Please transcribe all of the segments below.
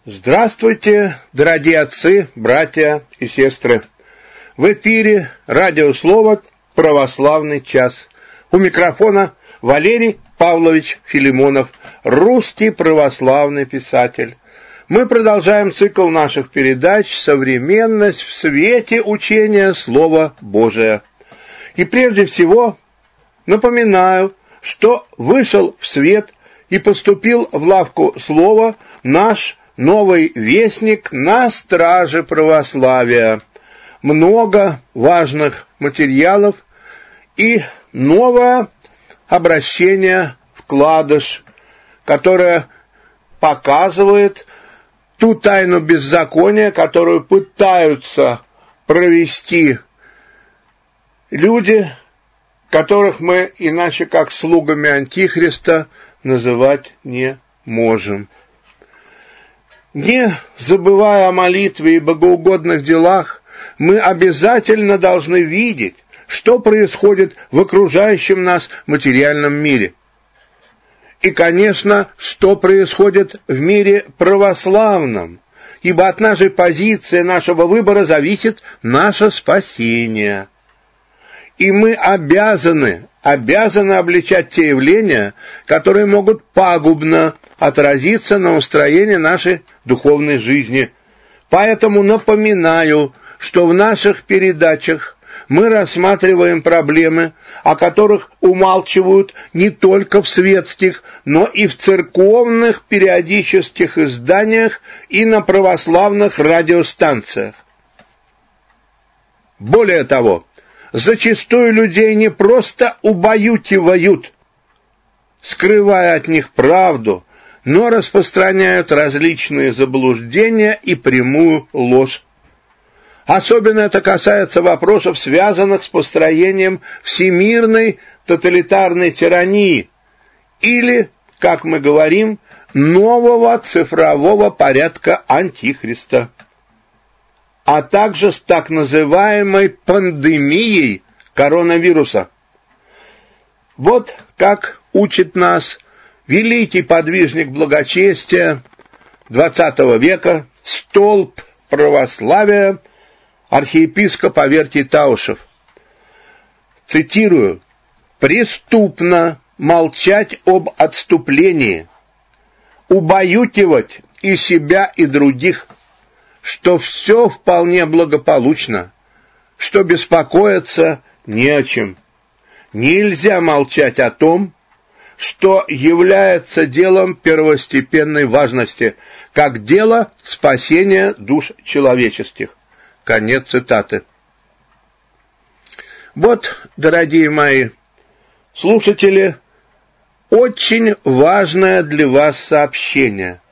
Здравствуйте, дорогие отцы, братья и сестры! В эфире радио «Слово. Православный час». У микрофона Валерий Павлович Филимонов, русский православный писатель. Мы продолжаем цикл наших передач «Современность в свете учения Слова Божия». И прежде всего напоминаю, что вышел в свет и поступил в лавку Слова наш новый вестник на страже православия. Много важных материалов и новое обращение «Вкладыш», которое показывает ту тайну беззакония, которую пытаются провести люди, которых мы иначе как слугами Антихриста называть не можем. Не забывая о молитве и богоугодных делах, мы обязательно должны видеть, что происходит в окружающем нас материальном мире. И, конечно, что происходит в мире православном, ибо от нашей позиции, нашего выбора зависит наше спасение. И мы обязаны обличать те явления, которые могут пагубно отразиться на устроении нашей духовной жизни. Поэтому напоминаю, что в наших передачах мы рассматриваем проблемы, о которых умалчивают не только в светских, но и в церковных периодических изданиях и на православных радиостанциях. Более того, зачастую людей не просто убаюкивают, скрывая от них правду, но распространяют различные заблуждения и прямую ложь. Особенно это касается вопросов, связанных с построением всемирной тоталитарной тирании или, как мы говорим, нового цифрового порядка Антихриста, а также с так называемой пандемией коронавируса. Вот как учит нас великий подвижник благочестия XX века, столб православия, архиепископ Авертий Таушев. Цитирую: «Преступно молчать об отступлении, убаюкивать и себя, и других, что все вполне благополучно, что беспокоиться не о чем. Нельзя молчать о том, что является делом первостепенной важности, как дело спасения душ человеческих». Конец цитаты. Вот, дорогие мои слушатели, очень важное для вас сообщение.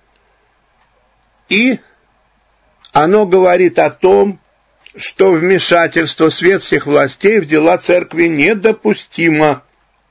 И оно говорит о том, что вмешательство светских властей в дела церкви недопустимо.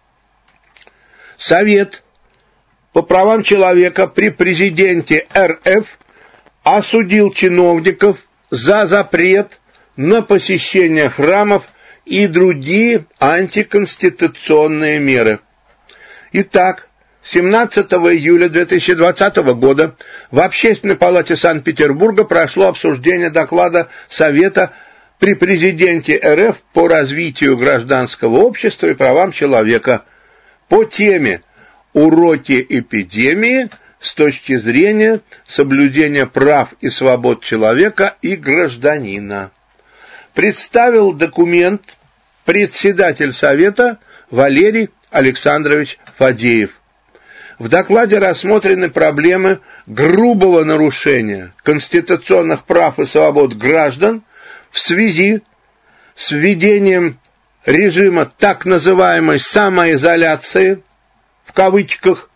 Совет по правам человека при президенте РФ осудил чиновников за запрет на посещение храмов и другие антиконституционные меры. Итак, 17 июля 2020 года в Общественной палате Санкт-Петербурга прошло обсуждение доклада Совета при президенте РФ по развитию гражданского общества и правам человека по теме «Уроки эпидемии с точки зрения соблюдения прав и свобод человека и гражданина». Представил документ председатель Совета Валерий Александрович Фадеев. В докладе рассмотрены проблемы грубого нарушения конституционных прав и свобод граждан в связи с введением режима так называемой самоизоляции, в кавычках,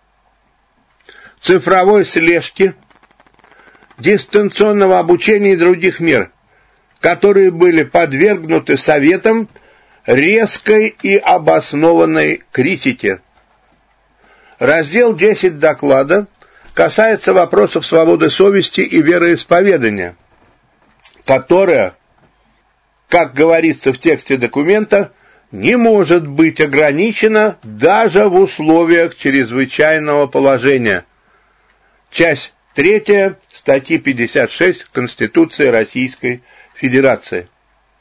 цифровой слежки, дистанционного обучения и других мер, которые были подвергнуты Советом резкой и обоснованной критике. Раздел 10 доклада касается вопросов свободы совести и вероисповедания, которая, как говорится в тексте документа, не может быть ограничена даже в условиях чрезвычайного положения. Часть 3 статьи 56 Конституции Российской Федерации.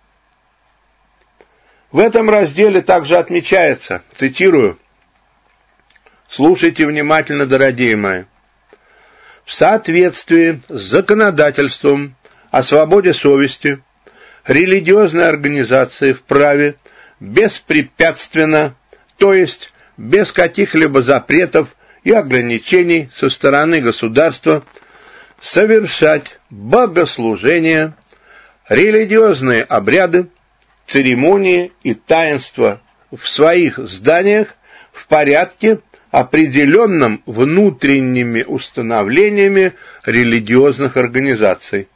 В этом разделе также отмечается, цитирую: «Слушайте внимательно, дорогие мои. В соответствии с законодательством о свободе совести религиозные организации вправе беспрепятственно, то есть без каких-либо запретов и ограничений со стороны государства, совершать богослужения, религиозные обряды, церемонии и таинства в своих зданиях в порядке, определенном внутренними установлениями религиозных организаций.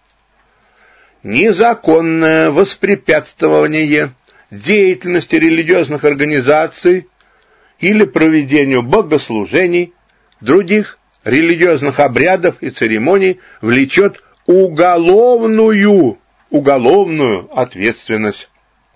Незаконное воспрепятствование деятельности религиозных организаций или проведению богослужений, других религиозных обрядов и церемоний влечет уголовную ответственность».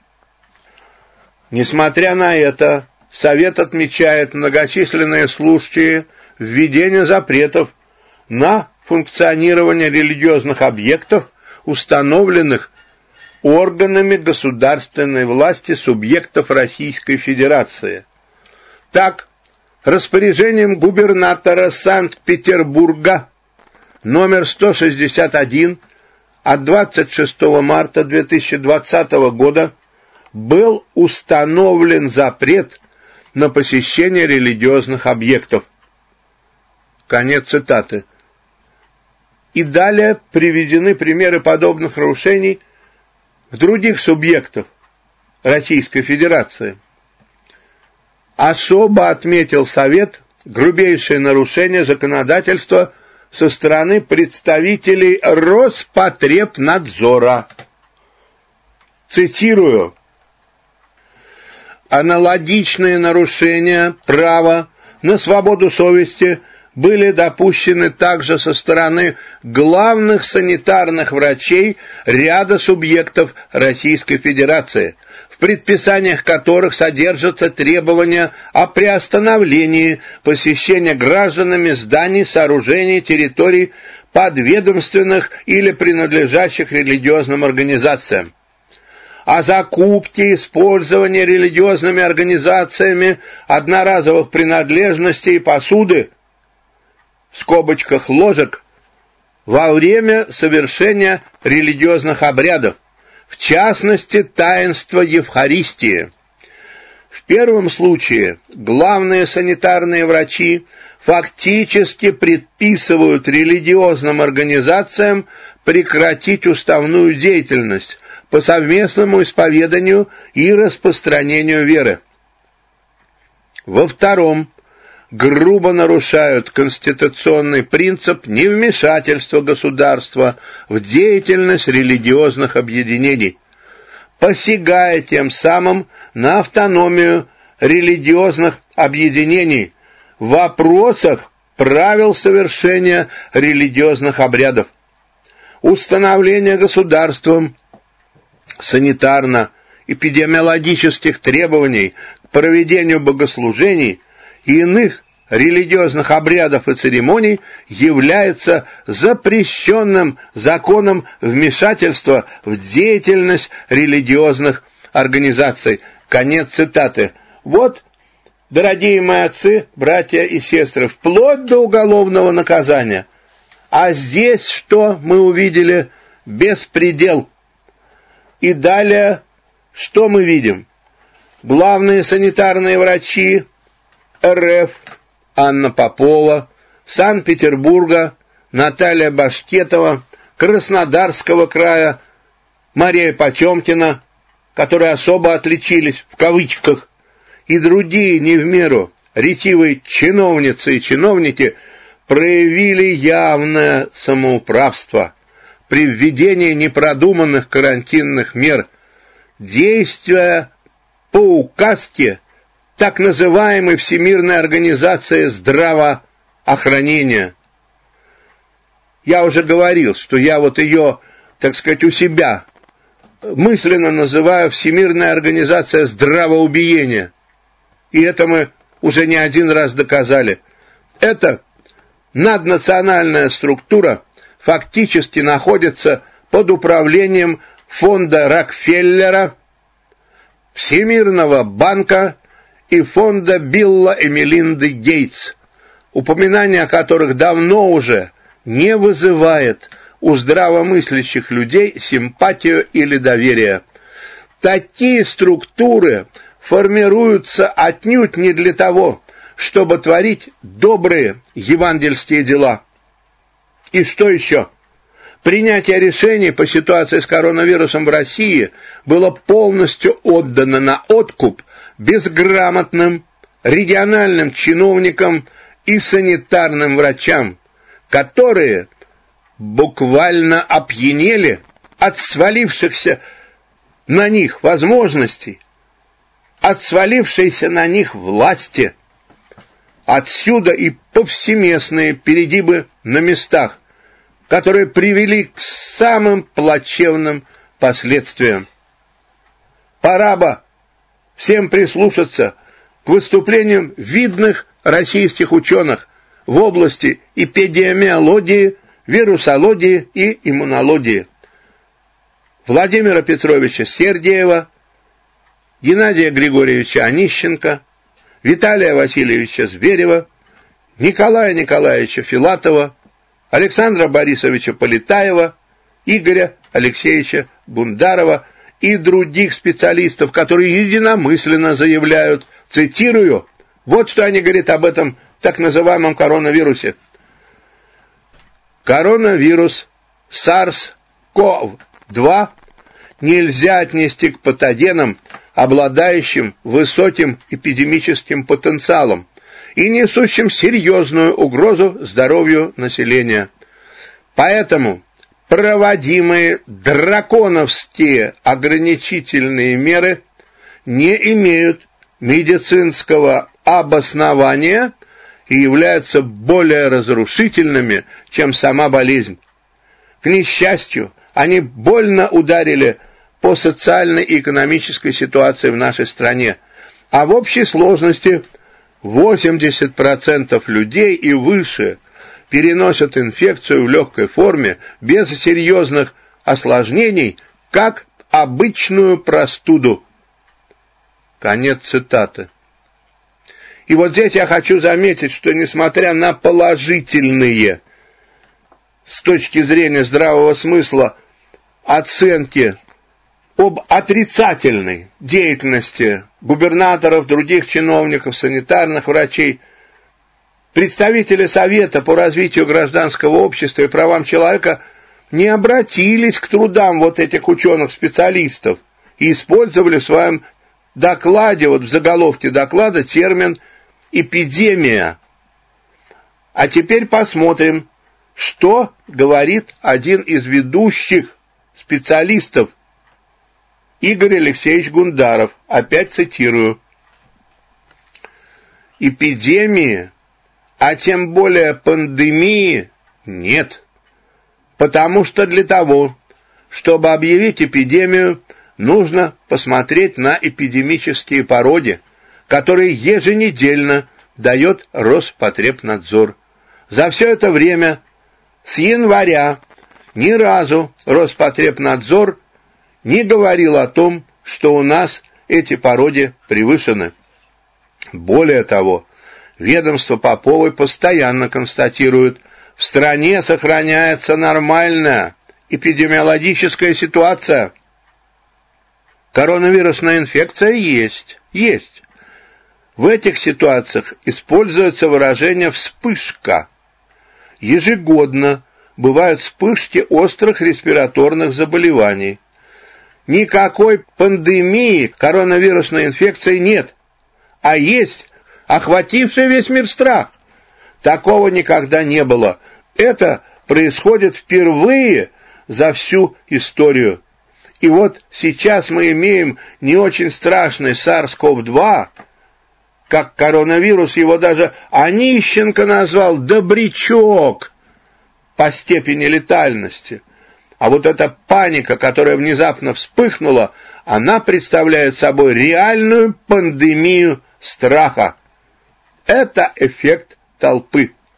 Несмотря на это, Совет отмечает многочисленные случаи введения запретов на функционирование религиозных объектов, установленных органами государственной власти субъектов Российской Федерации. Так, распоряжением губернатора Санкт-Петербурга номер 161 от 26 марта 2020 года был установлен запрет на посещение религиозных объектов. Конец цитаты. И далее приведены примеры подобных нарушений в других субъектах Российской Федерации. Особо отметил Совет грубейшее нарушение законодательства со стороны представителей Роспотребнадзора. Цитирую: «Аналогичные нарушения права на свободу совести были допущены также со стороны главных санитарных врачей ряда субъектов Российской Федерации, в предписаниях которых содержатся требования о приостановлении посещения гражданами зданий, сооружений, территорий, подведомственных или принадлежащих религиозным организациям, о закупке и использовании религиозными организациями одноразовых принадлежностей и посуды, в скобочках ложек, во время совершения религиозных обрядов, в частности, таинства Евхаристии. В первом случае главные санитарные врачи фактически предписывают религиозным организациям прекратить уставную деятельность по совместному исповеданию и распространению веры. Во втором грубо нарушают конституционный принцип невмешательства государства в деятельность религиозных объединений, посягая тем самым на автономию религиозных объединений в вопросах правил совершения религиозных обрядов, установления государством санитарно-эпидемиологических требований к проведению богослужений и иных религиозных обрядов и церемоний является запрещенным законом вмешательства в деятельность религиозных организаций. Конец цитаты. Вот, дорогие мои отцы, братья и сестры, вплоть до уголовного наказания. А здесь что мы увидели? Беспредел. И далее что мы видим? Главные санитарные врачи РФ Анна Попова, Санкт-Петербурга Наталья Башкетова, Краснодарского края Мария Потемкина, которые особо отличились, в кавычках, и другие не в меру ретивые чиновницы и чиновники проявили явное самоуправство при введении непродуманных карантинных мер, действия по указке так называемой Всемирной организации здравоохранения. Я уже говорил, что я вот ее, так сказать, у себя мысленно называю Всемирная организация здравоубиения. И это мы уже не один раз доказали. Это наднациональная структура фактически находится под управлением фонда Рокфеллера, Всемирного банка и фонда Билла и Мелинды Гейтс, упоминание о которых давно уже не вызывает у здравомыслящих людей симпатию или доверие. Такие структуры формируются отнюдь не для того, чтобы творить добрые евангельские дела. И что еще? Принятие решений по ситуации с коронавирусом в России было полностью отдано на откуп безграмотным региональным чиновникам и санитарным врачам, которые буквально опьянели от свалившихся на них возможностей, от свалившейся на них власти. Отсюда и повсеместные перегибы на местах, которые привели к самым плачевным последствиям. Пора бы всем прислушаться к выступлениям видных российских ученых в области эпидемиологии, вирусологии и иммунологии. Владимира Петровича Сергеева, Геннадия Григорьевича Онищенко, Виталия Васильевича Зверева, Николая Николаевича Филатова, Александра Борисовича Полетаева, Игоря Алексеевича Гундарова и других специалистов, которые единомысленно заявляют, цитирую, вот что они говорят об этом так называемом коронавирусе. Коронавирус SARS-CoV-2 нельзя отнести к патогенам, обладающим высоким эпидемическим потенциалом и несущим серьезную угрозу здоровью населения. Поэтому проводимые драконовские ограничительные меры не имеют медицинского обоснования и являются более разрушительными, чем сама болезнь. К несчастью, они больно ударили по социальной и экономической ситуации в нашей стране, а в общей сложности 80% людей и выше переносят инфекцию в легкой форме без серьезных осложнений, как обычную простуду. Конец цитаты. И вот здесь я хочу заметить, что несмотря на положительные, с точки зрения здравого смысла, оценки об отрицательной деятельности губернаторов, других чиновников, санитарных врачей, представители Совета по развитию гражданского общества и правам человека не обратились к трудам вот этих ученых-специалистов и использовали в своем докладе, вот в заголовке доклада, термин «эпидемия». А теперь посмотрим, что говорит один из ведущих специалистов, Игорь Алексеевич Гундаров, опять цитирую. Эпидемии, а тем более пандемии, нет. Потому что для того, чтобы объявить эпидемию, нужно посмотреть на эпидемические пороги, которые еженедельно дает Роспотребнадзор. За все это время, с января, ни разу Роспотребнадзор не говорил о том, что у нас эти пороги превышены. Более того, ведомство Поповой постоянно констатирует, в стране сохраняется нормальная эпидемиологическая ситуация. Коронавирусная инфекция есть. В этих ситуациях используется выражение «вспышка». Ежегодно бывают вспышки острых респираторных заболеваний. Никакой пандемии коронавирусной инфекции нет, а есть охвативший весь мир страх. Такого никогда не было. Это происходит впервые за всю историю. И вот сейчас мы имеем не очень страшный SARS-CoV-2, как коронавирус, его даже Онищенко назвал «добрячок» по степени летальности. А вот эта паника, которая внезапно вспыхнула, она представляет собой реальную пандемию страха. Это эффект толпы.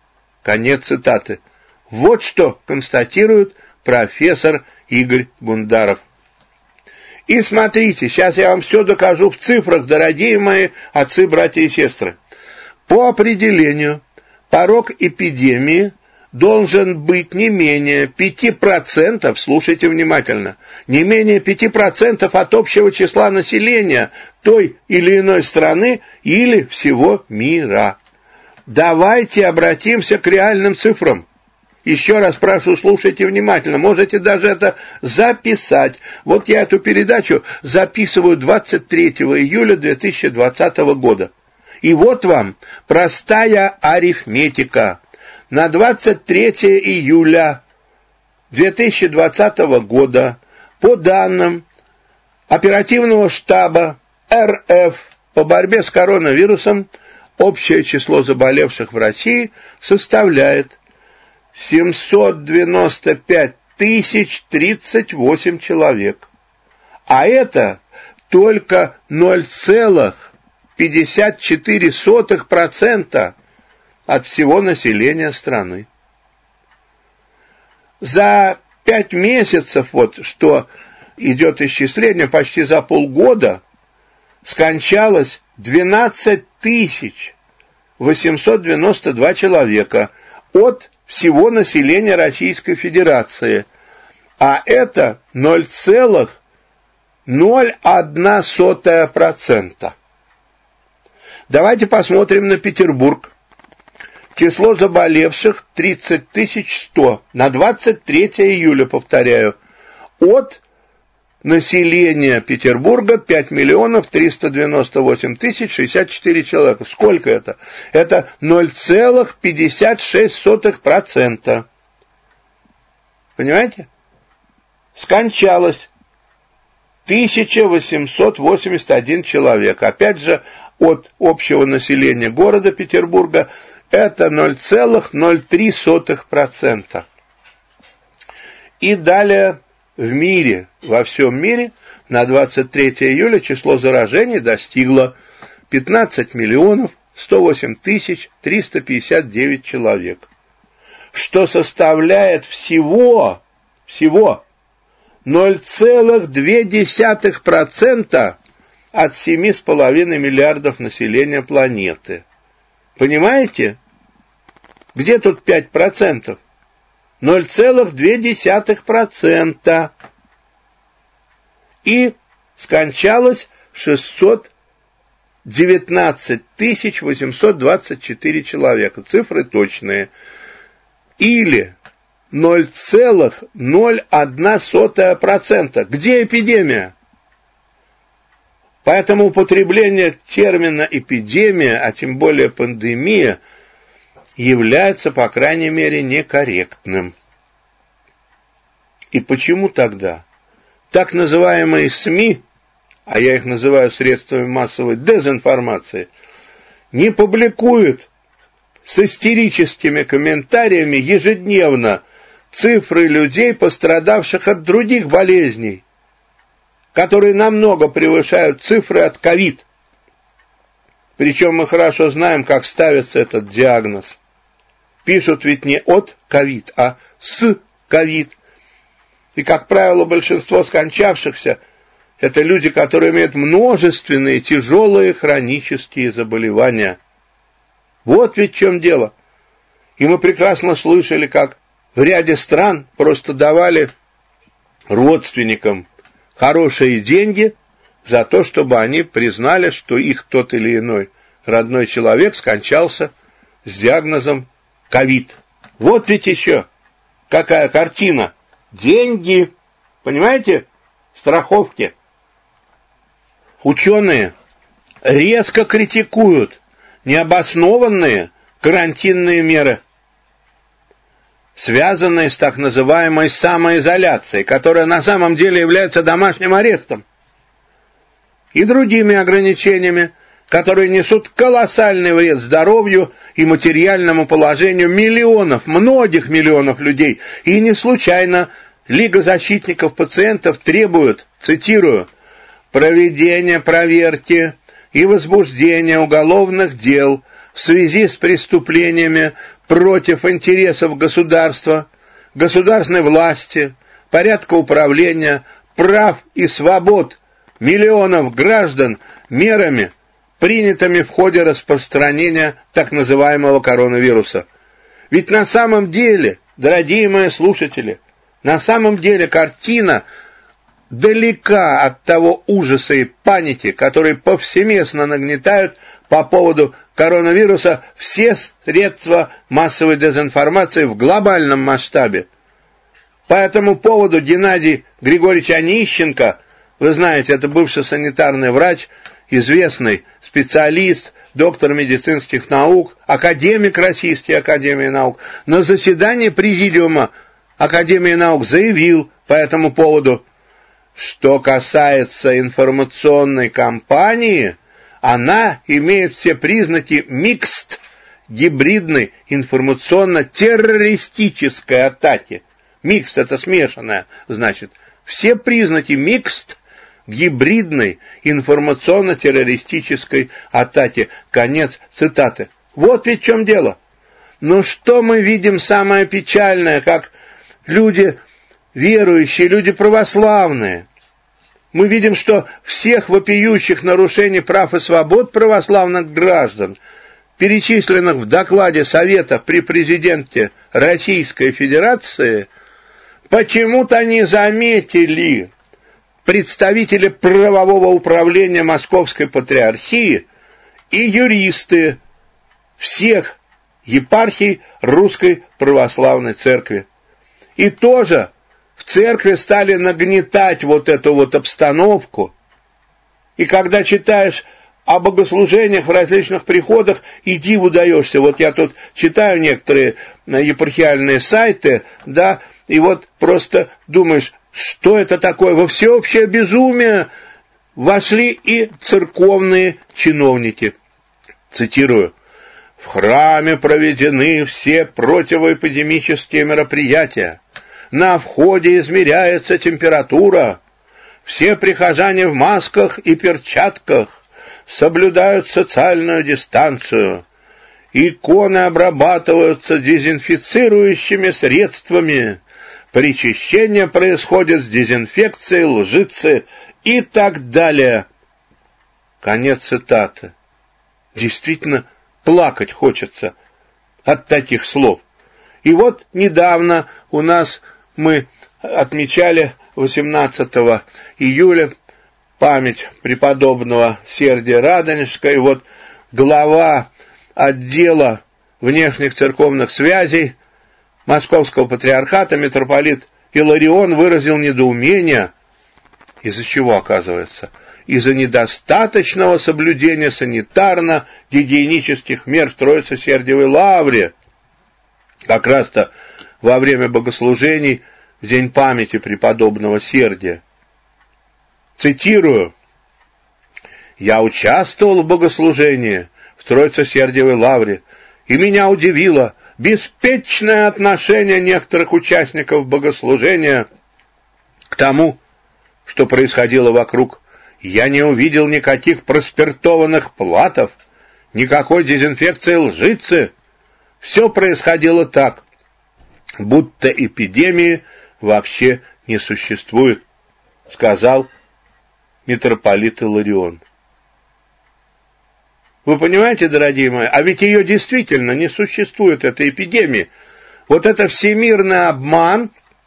Конец цитаты. Вот что констатирует профессор Игорь Гундаров. И смотрите, сейчас я вам все докажу в цифрах, дорогие мои отцы, братья и сестры. По определению, порог эпидемии должен быть не менее 5%, слушайте внимательно, не менее 5% от общего числа населения той или иной страны или всего мира. Давайте обратимся к реальным цифрам. Еще раз прошу, слушайте внимательно, можете даже это записать. Вот я эту передачу записываю 23 июля 2020 года. И вот вам простая арифметика. На 23 июля 2020 года по данным оперативного штаба РФ по борьбе с коронавирусом общее число заболевших в России составляет 795 038 человек. А это только 0,54% от всего населения страны. За 5 месяцев, вот что идет исчисление, почти за полгода, скончалось 12 892 человека от всего населения Российской Федерации. А это 0,01%. Давайте посмотрим на Петербург. Число заболевших 30 100. На 23 июля, повторяю, от населения Петербурга 5 398 064 человека. Сколько это? Это 0,56%. Понимаете? Скончалось 1881 человек. Опять же, от общего населения города Петербурга это 0,03%. И далее в мире, во всем мире, на 23 июля число заражений достигло 15 108 359 человек, что составляет всего 0,2% от 7,5 миллиардов населения планеты. Понимаете? Где тут 5%? 0,2%. И скончалось 619 824 человека. Цифры точные. Или 0,01%. Где эпидемия? Поэтому употребление термина «эпидемия», а тем более «пандемия», является, по крайней мере, некорректным. И почему тогда так называемые СМИ, а я их называю средствами массовой дезинформации, не публикуют с истерическими комментариями ежедневно цифры людей, пострадавших от других болезней, которые намного превышают цифры от ковид? Причем мы хорошо знаем, как ставится этот диагноз. Пишут ведь не от ковид, а с ковид. И, как правило, большинство скончавшихся – это люди, которые имеют множественные тяжелые хронические заболевания. Вот ведь в чем дело. И мы прекрасно слышали, как в ряде стран просто давали родственникам хорошие деньги за то, чтобы они признали, что их тот или иной родной человек скончался с диагнозом ковид. Вот ведь еще какая картина. Деньги, понимаете, страховки. Ученые резко критикуют необоснованные карантинные меры, связанные с так называемой самоизоляцией, которая на самом деле является домашним арестом, и другими ограничениями, которые несут колоссальный вред здоровью и материальному положению миллионов, многих миллионов людей. И не случайно Лига защитников пациентов требует, цитирую, проведения проверки и возбуждения уголовных дел в связи с преступлениями против интересов государства, государственной власти, порядка управления, прав и свобод миллионов граждан мерами, принятыми в ходе распространения так называемого коронавируса. Ведь на самом деле, дорогие мои слушатели, на самом деле картина далека от того ужаса и паники, которые повсеместно нагнетают по поводу коронавируса все средства массовой дезинформации в глобальном масштабе. По этому поводу Геннадий Григорьевич Онищенко, вы знаете, это бывший санитарный врач, известный специалист, доктор медицинских наук, академик Российской академии наук, на заседании Президиума Академии наук заявил по этому поводу, что касается информационной кампании, она имеет все признаки mixed, гибридной информационно-террористической атаки. Mixed — это смешанное, значит, все признаки mixed, гибридной информационно-террористической атаки. Конец цитаты. Вот ведь в чем дело. Но что мы видим самое печальное, как люди верующие, люди православные. Мы видим, что всех вопиющих нарушений прав и свобод православных граждан, перечисленных в докладе Совета при президенте Российской Федерации, почему-то не заметили представители правового управления Московской Патриархии и юристы всех епархий Русской Православной Церкви. И тоже в церкви стали нагнетать вот эту вот обстановку. И когда читаешь о богослужениях в различных приходах, и диву даешься. Вот я тут читаю некоторые епархиальные сайты, да, и вот просто думаешь, что это такое? Во всеобщее безумие вошли и церковные чиновники. Цитирую. «В храме проведены все противоэпидемические мероприятия. На входе измеряется температура. Все прихожане в масках и перчатках соблюдают социальную дистанцию. Иконы обрабатываются дезинфицирующими средствами. Причащение происходит с дезинфекцией лжицы» и так далее. Конец цитаты. Действительно, плакать хочется от таких слов. И вот недавно у нас мы отмечали 18 июля память преподобного Сергия Радонежского, и вот глава отдела внешних церковных связей Московского патриархата митрополит Иларион выразил недоумение, из-за чего, оказывается, из-за недостаточного соблюдения санитарно-гигиенических мер в Троице-Сергиевой лавре, как раз-то во время богослужений в день памяти преподобного Сергия. Цитирую. «Я участвовал в богослужении в Троице-Сергиевой лавре, и меня удивило беспечное отношение некоторых участников богослужения к тому, что происходило вокруг. Я не увидел никаких проспиртованных платов, никакой дезинфекции лжицы. Все происходило так, будто эпидемии вообще не существует», сказал митрополит Иларион. Вы понимаете, дорогие мои, а ведь ее действительно не существует, этой эпидемии. Вот это всемирный обман,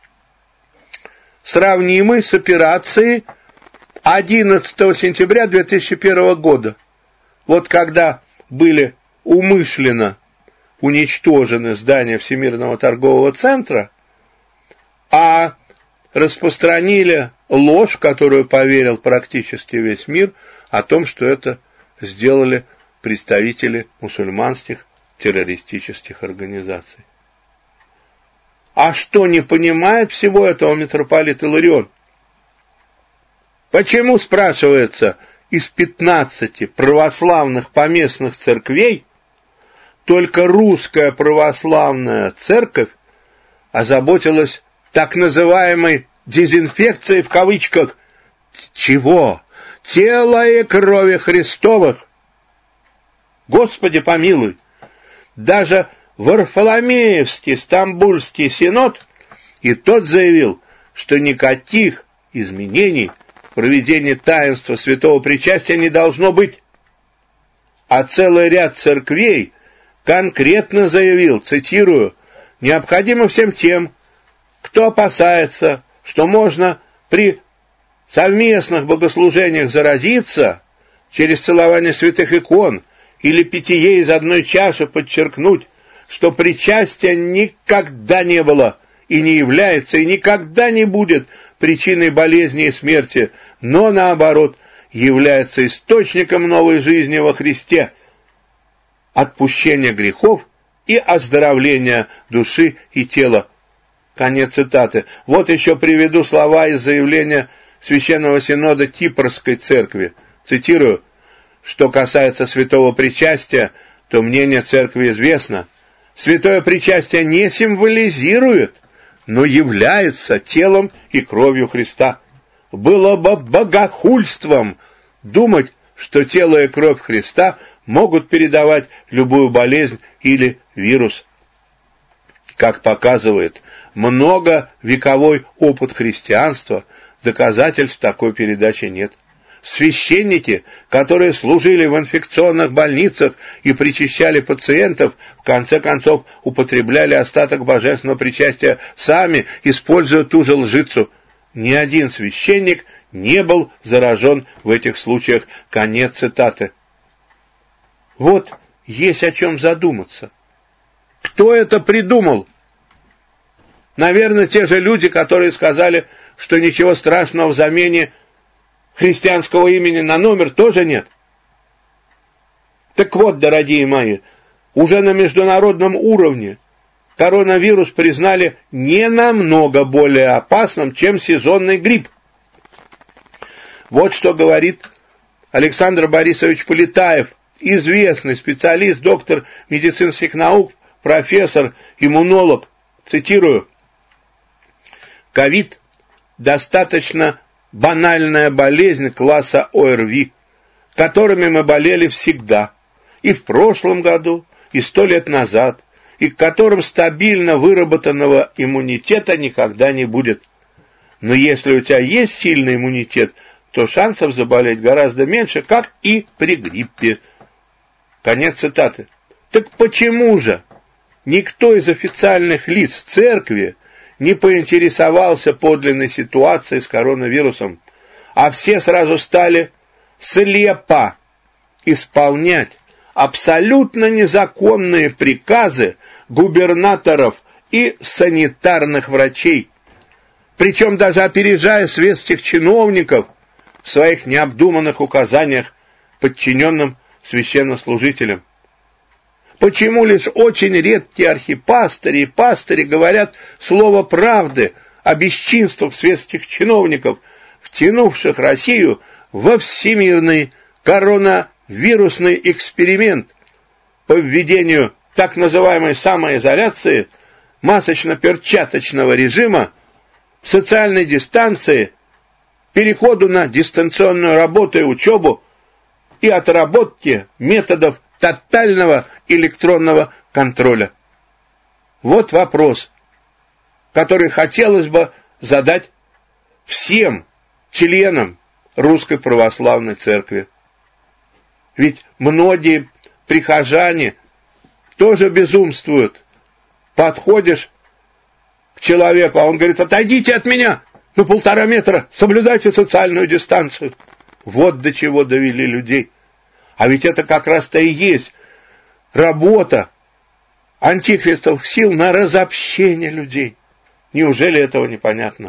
сравнимый с операцией 11 сентября 2001 года. Вот когда были умышленно уничтожены здания Всемирного торгового центра, а распространили ложь, в которую поверил практически весь мир, о том, что это сделали представители мусульманских террористических организаций. А что, не понимает всего этого митрополит Иларион? Почему, спрашивается, из 15 православных поместных церквей только русская православная церковь озаботилась так называемой дезинфекцией в кавычках чего? Тела и крови Христовых. Господи помилуй, даже Варфоломеевский Стамбульский Синод, и тот заявил, что никаких изменений в проведении таинства святого причастия не должно быть. А целый ряд церквей конкретно заявил, цитирую, «Необходимо всем тем, кто опасается, что можно при совместных богослужениях заразиться, через целование святых икон или питье из одной чаши подчеркнуть, что причастие никогда не было и не является, и никогда не будет причиной болезни и смерти, но, наоборот, является источником новой жизни во Христе, отпущения грехов и оздоровления души и тела». Конец цитаты. Вот еще приведу слова из заявления Священного Синода Кипрской Церкви. Цитирую: «Что касается святого причастия, то мнение Церкви известно. Святое причастие не символизирует, но является телом и кровью Христа. Было бы богохульством думать, что тело и кровь Христа могут передавать любую болезнь или вирус. Как показывает многовековой опыт христианства, доказательств такой передачи нет. Священники, которые служили в инфекционных больницах и причащали пациентов, в конце концов употребляли остаток божественного причастия сами, используя ту же лжицу. Ни один священник не был заражен в этих случаях». Конец цитаты. Вот есть о чем задуматься. Кто это придумал? Наверное, те же люди, которые сказали, что ничего страшного в замене христианского имени на номер тоже нет. Так вот, дорогие мои, уже на международном уровне коронавирус признали не намного более опасным, чем сезонный грипп. Вот что говорит Александр Борисович Полетаев, известный специалист, доктор медицинских наук, профессор, иммунолог. Цитирую: «Ковид достаточно банальная болезнь класса ОРВИ, которыми мы болели всегда, и в прошлом году, и 100 лет назад, и к которым стабильно выработанного иммунитета никогда не будет. Но если у тебя есть сильный иммунитет, то шансов заболеть гораздо меньше, как и при гриппе». Конец цитаты. Так почему же никто из официальных лиц церкви не поинтересовался подлинной ситуацией с коронавирусом, а все сразу стали слепо исполнять абсолютно незаконные приказы губернаторов и санитарных врачей, причем даже опережая светских чиновников в своих необдуманных указаниях подчиненным священнослужителям? Почему лишь очень редкие архипастыри и пастыри говорят слово правды о бесчинствах светских чиновников, втянувших Россию во всемирный коронавирусный эксперимент по введению так называемой самоизоляции, масочно-перчаточного режима, социальной дистанции, переходу на дистанционную работу и учебу и отработки методов тотального электронного контроля? Вот вопрос, который хотелось бы задать всем членам Русской Православной Церкви. Ведь многие прихожане тоже безумствуют. Подходишь к человеку, а он говорит: отойдите от меня на 1,5 метра, соблюдайте социальную дистанцию. Вот до чего довели людей. А ведь это как раз-то и есть работа антихристовых сил на разобщение людей. Неужели этого непонятно?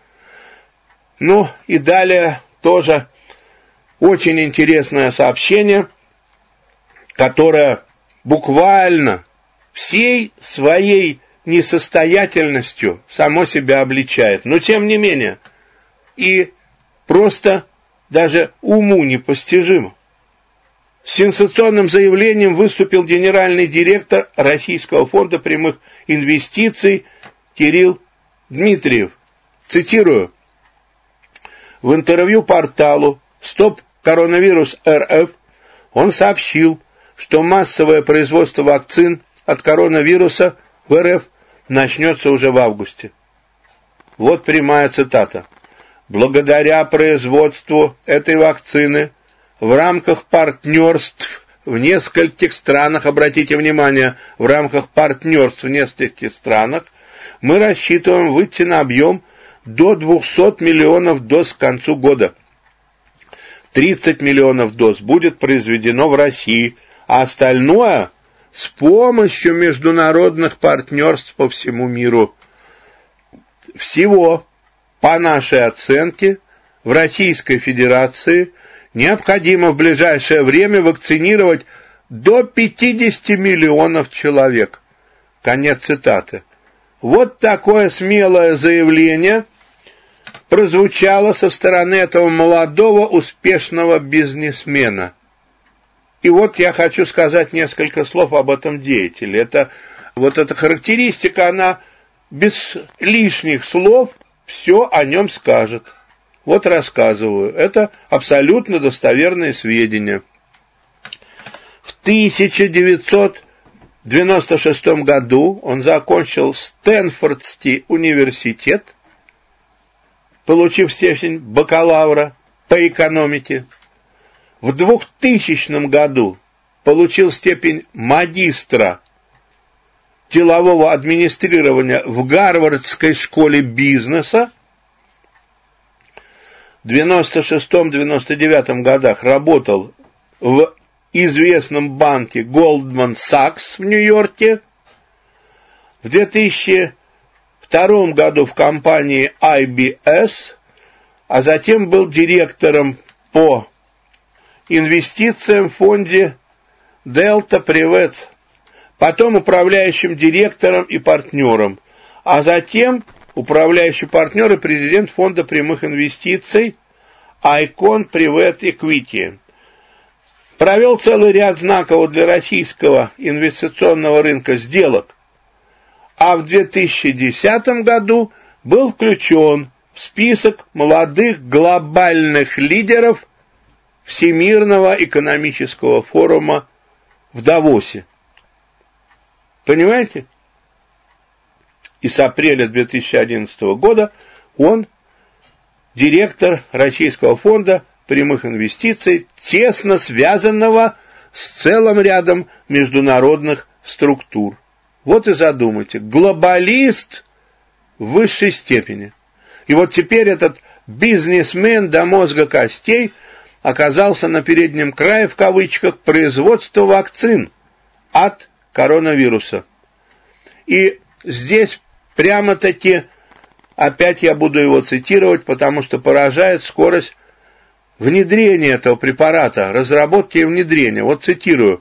Ну и далее тоже очень интересное сообщение, которое буквально всей своей несостоятельностью само себя обличает. Но тем не менее, и просто даже уму непостижимо. С сенсационным заявлением выступил генеральный директор Российского фонда прямых инвестиций Кирилл Дмитриев. Цитирую: в интервью порталу «Стоп Коронавирус РФ» он сообщил, что массовое производство вакцин от коронавируса в РФ начнется уже в августе. Вот прямая цитата. Благодаря производству этой вакцины в рамках партнерств в нескольких странах, обратите внимание, в рамках партнерств в нескольких странах, мы рассчитываем выйти на объем до 200 миллионов доз к концу года. 30 миллионов доз будет произведено в России, а остальное с помощью международных партнерств по всему миру. Всего, по нашей оценке, в Российской Федерации необходимо в ближайшее время вакцинировать до 50 миллионов человек. Конец цитаты. Вот такое смелое заявление прозвучало со стороны этого молодого успешного бизнесмена. И вот я хочу сказать несколько слов об этом деятеле. Эта характеристика, она без лишних слов все о нем скажет. Вот рассказываю. Это абсолютно достоверные сведения. В 1996 году он закончил Стэнфордский университет, получив степень бакалавра по экономике. В 2000 году получил степень магистра делового администрирования в Гарвардской школе бизнеса. В 1996-1999 годах работал в известном банке Goldman Sachs в Нью-Йорке. В 2002 году в компании IBS, а затем был директором по инвестициям в фонде Delta Privet, потом управляющим директором и партнером, а затем управляющий партнер и президент фонда прямых инвестиций Icon Privet Equity. Провел целый ряд знаковых для российского инвестиционного рынка сделок, а в 2010 году был включен в список молодых глобальных лидеров Всемирного экономического форума в Давосе. Понимаете? И с апреля 2011 года он директор Российского фонда прямых инвестиций, тесно связанного с целым рядом международных структур. Вот и задумайте, глобалист в высшей степени. И вот теперь этот бизнесмен до мозга костей оказался на переднем крае, в кавычках, производства вакцин от коронавируса. И здесь прямо-таки, опять я буду его цитировать, потому что поражает скорость внедрения этого препарата, разработки и внедрения. Вот цитирую.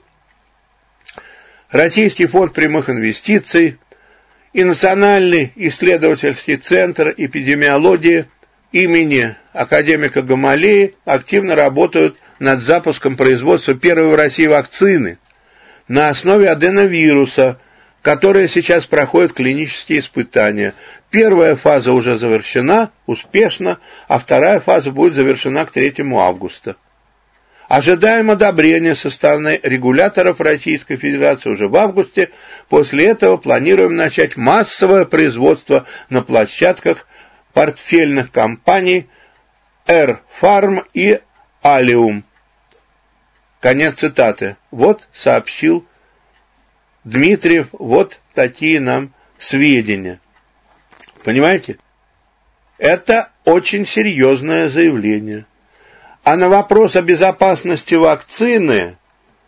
Российский фонд прямых инвестиций и Национальный исследовательский центр эпидемиологии имени академика Гамалеи активно работают над запуском производства первой в России вакцины на основе аденовируса, которая сейчас проходит клинические испытания. Первая фаза уже завершена успешно, а вторая фаза будет завершена к 3 августа. Ожидаем одобрения со стороны регуляторов Российской Федерации уже в августе. После этого планируем начать массовое производство на площадках портфельных компаний Air-Farm и Allium. Конец цитаты. Вот сообщил Дмитриев, вот такие нам сведения. Понимаете? Это очень серьезное заявление. А на вопрос о безопасности вакцины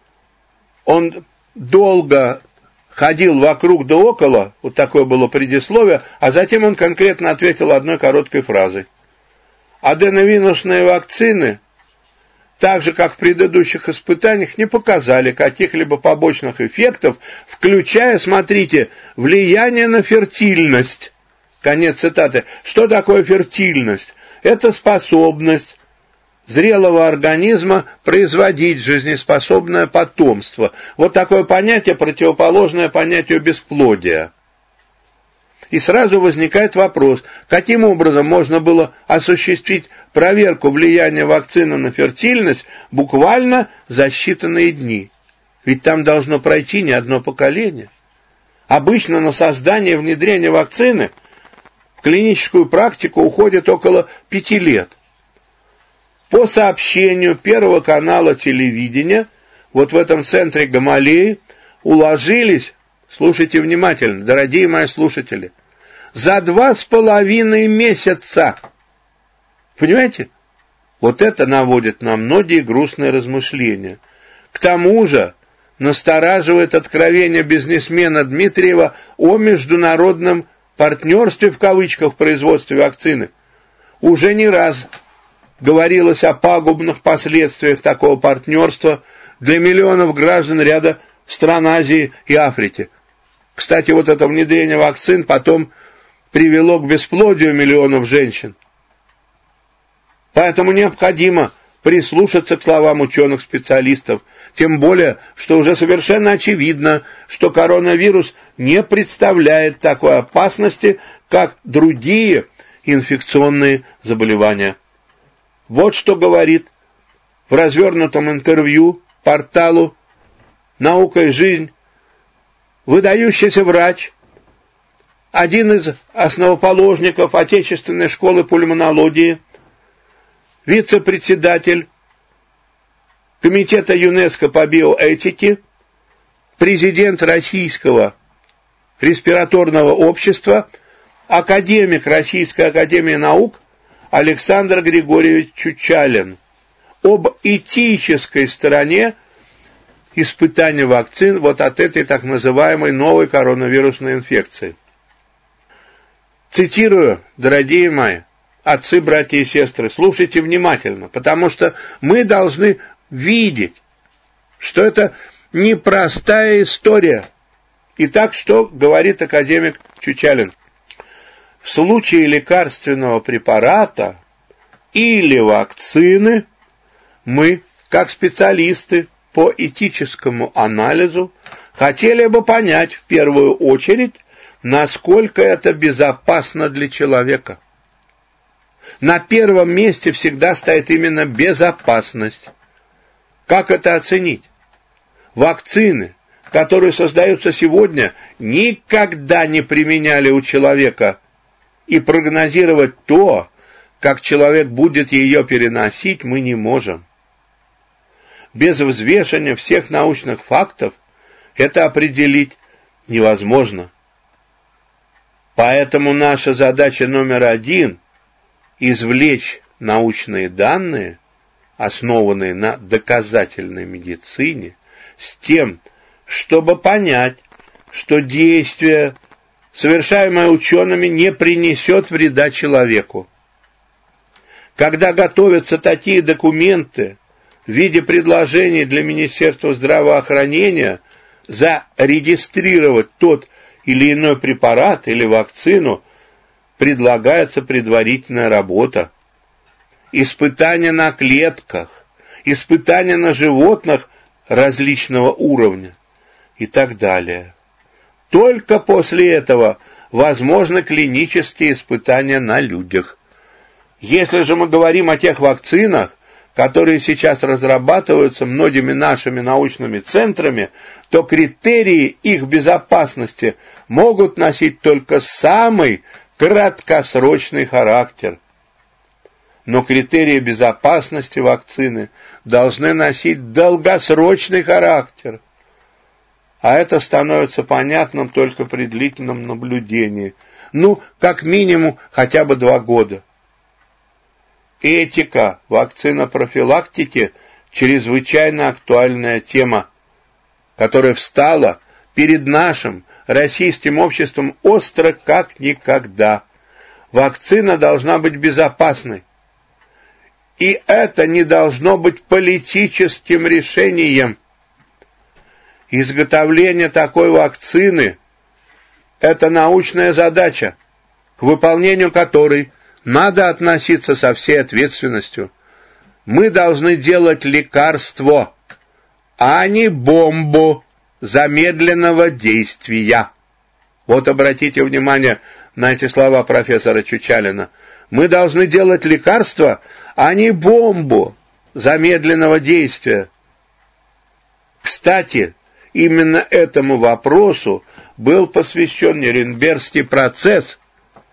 он долго ходил вокруг да около, вот такое было предисловие, а затем он конкретно ответил одной короткой фразой. Аденовирусные вакцины, так же, как в предыдущих испытаниях, не показали каких-либо побочных эффектов, включая, смотрите, влияние на фертильность. Конец цитаты. Что такое фертильность? Это способность зрелого организма производить жизнеспособное потомство. Вот такое понятие, противоположное понятию бесплодия. И сразу возникает вопрос, каким образом можно было осуществить проверку влияния вакцины на фертильность буквально за считанные дни. Ведь там должно пройти не одно поколение. Обычно на создание и внедрение вакцины в клиническую практику уходит около 5 лет. По сообщению Первого канала телевидения, вот в этом центре Гамалеи уложились, слушайте внимательно, дорогие мои слушатели, за 2,5 месяца. Понимаете? Вот это наводит на многие грустные размышления. К тому же настораживает откровение бизнесмена Дмитриева о международном партнерстве в кавычках в производстве вакцины. Уже не раз говорилось о пагубных последствиях такого партнерства для миллионов граждан ряда стран Азии и Африки. Кстати, вот это внедрение вакцин потом привело к бесплодию миллионов женщин. Поэтому необходимо прислушаться к словам ученых-специалистов, тем более, что уже совершенно очевидно, что коронавирус не представляет такой опасности, как другие инфекционные заболевания. Вот что говорит в развернутом интервью порталу «Наука и жизнь» выдающийся врач, один из основоположников Отечественной школы пульмонологии, вице-председатель Комитета ЮНЕСКО по биоэтике, президент Российского респираторного общества, академик Российской академии наук Александр Григорьевич Чучалин об этической стороне испытания вакцин вот от этой так называемой новой коронавирусной инфекции. Цитирую, дорогие мои, отцы, братья и сестры, слушайте внимательно, потому что мы должны видеть, что это непростая история. Итак, что говорит академик Чучалин? В случае лекарственного препарата или вакцины мы, как специалисты по этическому анализу, хотели бы понять в первую очередь, насколько это безопасно для человека. На первом месте всегда стоит именно безопасность. Как это оценить? Вакцины, которые создаются сегодня, никогда не применяли у человека, и прогнозировать то, как человек будет ее переносить, мы не можем. Без взвешивания всех научных фактов это определить невозможно. Поэтому наша задача номер 1 – извлечь научные данные, основанные на доказательной медицине, с тем, чтобы понять, что действие, совершаемое учеными, не принесет вреда человеку. Когда готовятся такие документы в виде предложений для Министерства здравоохранения зарегистрировать тот или иной препарат или вакцину, предлагается предварительная работа. Испытания на клетках, испытания на животных различного уровня и так далее. Только после этого возможны клинические испытания на людях. Если же мы говорим о тех вакцинах, которые сейчас разрабатываются многими нашими научными центрами, то критерии их безопасности могут носить только самый краткосрочный характер. Но критерии безопасности вакцины должны носить долгосрочный характер. А это становится понятным только при длительном наблюдении. Как минимум, хотя бы 2 года. Этика вакцинопрофилактики – чрезвычайно актуальная тема, которая встала перед нашим российским обществом остро как никогда. Вакцина должна быть безопасной. И это не должно быть политическим решением. Изготовление такой вакцины – это научная задача, к выполнению которой надо относиться со всей ответственностью. Мы должны делать лекарство, а не бомбу замедленного действия. Вот обратите внимание на эти слова профессора Чучалина. Мы должны делать лекарство, а не бомбу замедленного действия. Кстати, именно этому вопросу был посвящен Нюрнбергский процесс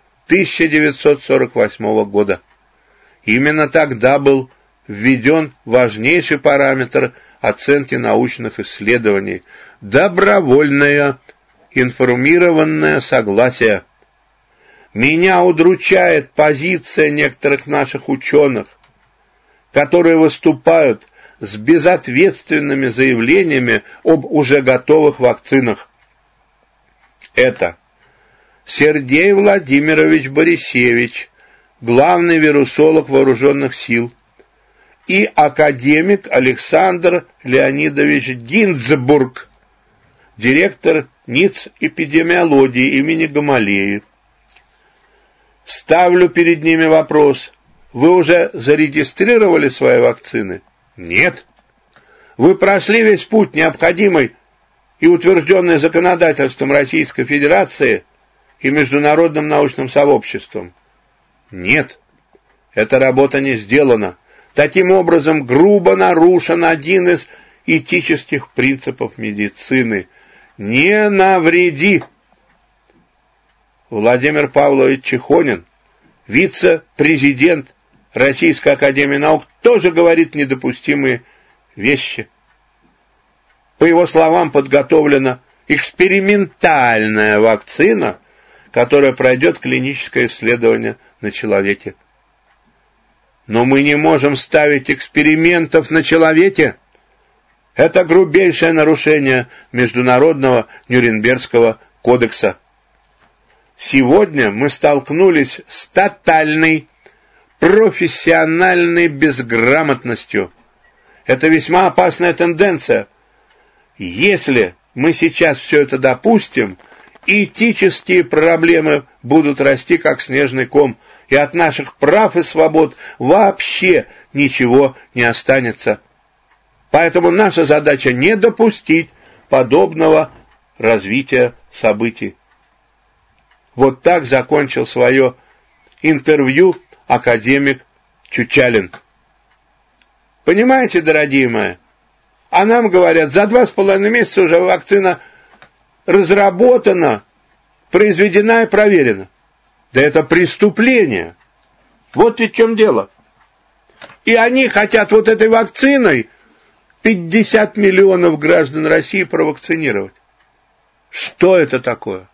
1948 года. Именно тогда был введен важнейший параметр оценки научных исследований – добровольное информированное согласие. Меня удручает позиция некоторых наших ученых, которые выступают с безответственными заявлениями об уже готовых вакцинах. Это Сергей Владимирович Борисевич, главный вирусолог вооруженных сил, и академик Александр Леонидович Гинзбург, директор НИЦ эпидемиологии имени Гамалеи. Ставлю перед ними вопрос. Вы уже зарегистрировали свои вакцины? Нет. Вы прошли весь путь, необходимый и утвержденный законодательством Российской Федерации и международным научным сообществом? Нет. Эта работа не сделана. Таким образом, грубо нарушен один из этических принципов медицины. Не навреди. Владимир Павлович Чехонин, вице-президент Российской академии наук, тоже говорит недопустимые вещи. По его словам, подготовлена экспериментальная вакцина, которая пройдет клиническое исследование на человеке. Но мы не можем ставить экспериментов на человеке. Это грубейшее нарушение Международного Нюрнбергского кодекса. Сегодня мы столкнулись с тотальной профессиональной безграмотностью. Это весьма опасная тенденция. Если мы сейчас все это допустим, этические проблемы будут расти как снежный ком, и от наших прав и свобод вообще ничего не останется. Поэтому наша задача не допустить подобного развития событий. Вот так закончил свое интервью академик Чучалин. Понимаете, дорогие мои? А нам говорят, за 2,5 месяца уже вакцина разработана, произведена и проверена. Да это преступление. Вот ведь в чем дело. И они хотят вот этой вакциной 50 миллионов граждан России провакцинировать. Что это такое?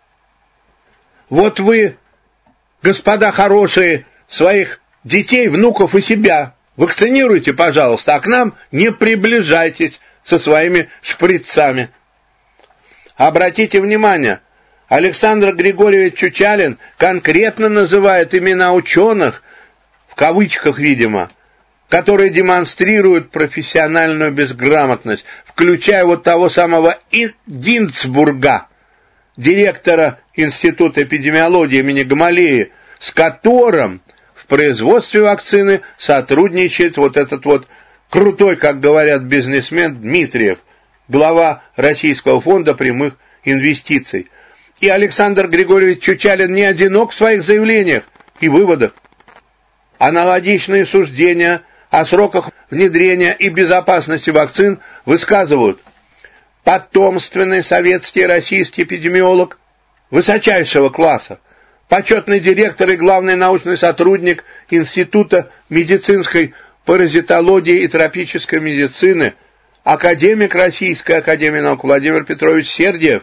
Вот вы, господа хорошие, своих детей, внуков и себя вакцинируйте, пожалуйста, а к нам не приближайтесь со своими шприцами. Обратите внимание, Александр Григорьевич Чучалин конкретно называет имена ученых, в кавычках, видимо, которые демонстрируют профессиональную безграмотность, включая вот того самого Гинзбурга, директора Института эпидемиологии имени Гамалеи, с которым в производстве вакцины сотрудничает вот этот вот крутой, как говорят, бизнесмен Дмитриев, глава Российского фонда прямых инвестиций. И Александр Григорьевич Чучалин не одинок в своих заявлениях и выводах. Аналогичные суждения о сроках внедрения и безопасности вакцин высказывают потомственный советский и российский эпидемиолог высочайшего класса, почетный директор и главный научный сотрудник Института медицинской паразитологии и тропической медицины, академик Российской академии наук Владимир Петрович Сердиев,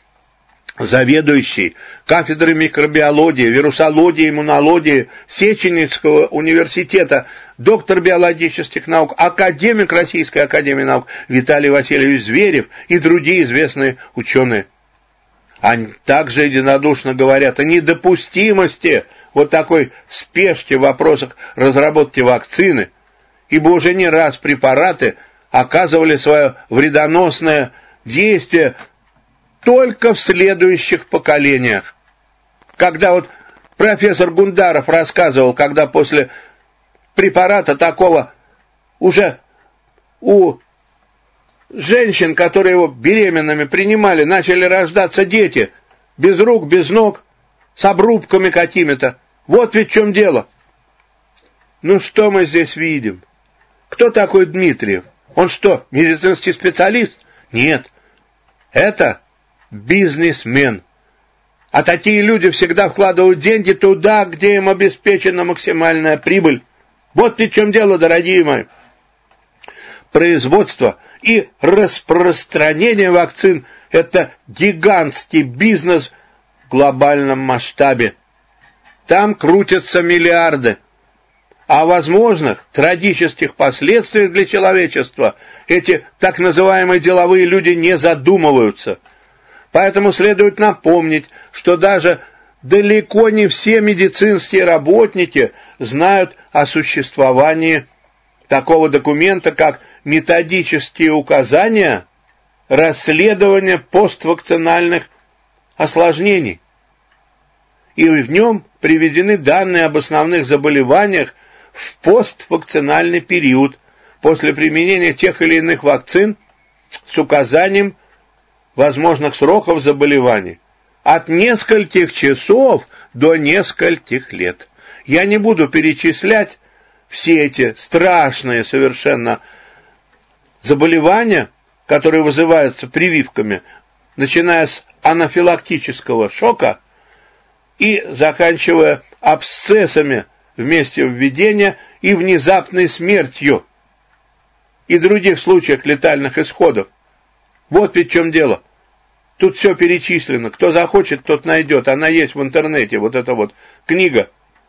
заведующий кафедрой микробиологии, вирусологии, иммунологии Сеченовского университета, доктор биологических наук, академик Российской академии наук Виталий Васильевич Зверев и другие известные ученые. Они также единодушно говорят о недопустимости вот такой спешки в вопросах разработки вакцины, ибо уже не раз препараты оказывали свое вредоносное действие только в следующих поколениях. Когда вот профессор Гундаров рассказывал, когда после препарата такого уже у женщин, которые его беременными принимали, начали рождаться дети без рук, без ног, с обрубками какими-то. Вот ведь в чем дело. Ну что мы здесь видим? Кто такой Дмитриев? Он что, медицинский специалист? Нет. Это бизнесмен. А такие люди всегда вкладывают деньги туда, где им обеспечена максимальная прибыль. Вот в чем дело, дорогие мои. Производство и распространение вакцин – это гигантский бизнес в глобальном масштабе. Там крутятся миллиарды. О возможных трагических последствиях для человечества эти так называемые деловые люди не задумываются. Поэтому следует напомнить, что даже далеко не все медицинские работники знают о существовании такого документа, как методические указания расследования поствакцинальных осложнений. И в нем приведены данные об основных заболеваниях в поствакцинальный период после применения тех или иных вакцин с указанием возможных сроков заболеваний от нескольких часов до нескольких лет. Я не буду перечислять все эти страшные совершенно заболевания, которые вызываются прививками, начиная с анафилактического шока и заканчивая абсцессами в месте введения и внезапной смертью и других случаях летальных исходов. Вот ведь в чем дело. Тут все перечислено. Кто захочет, тот найдет. Она есть в интернете, вот эта вот книга.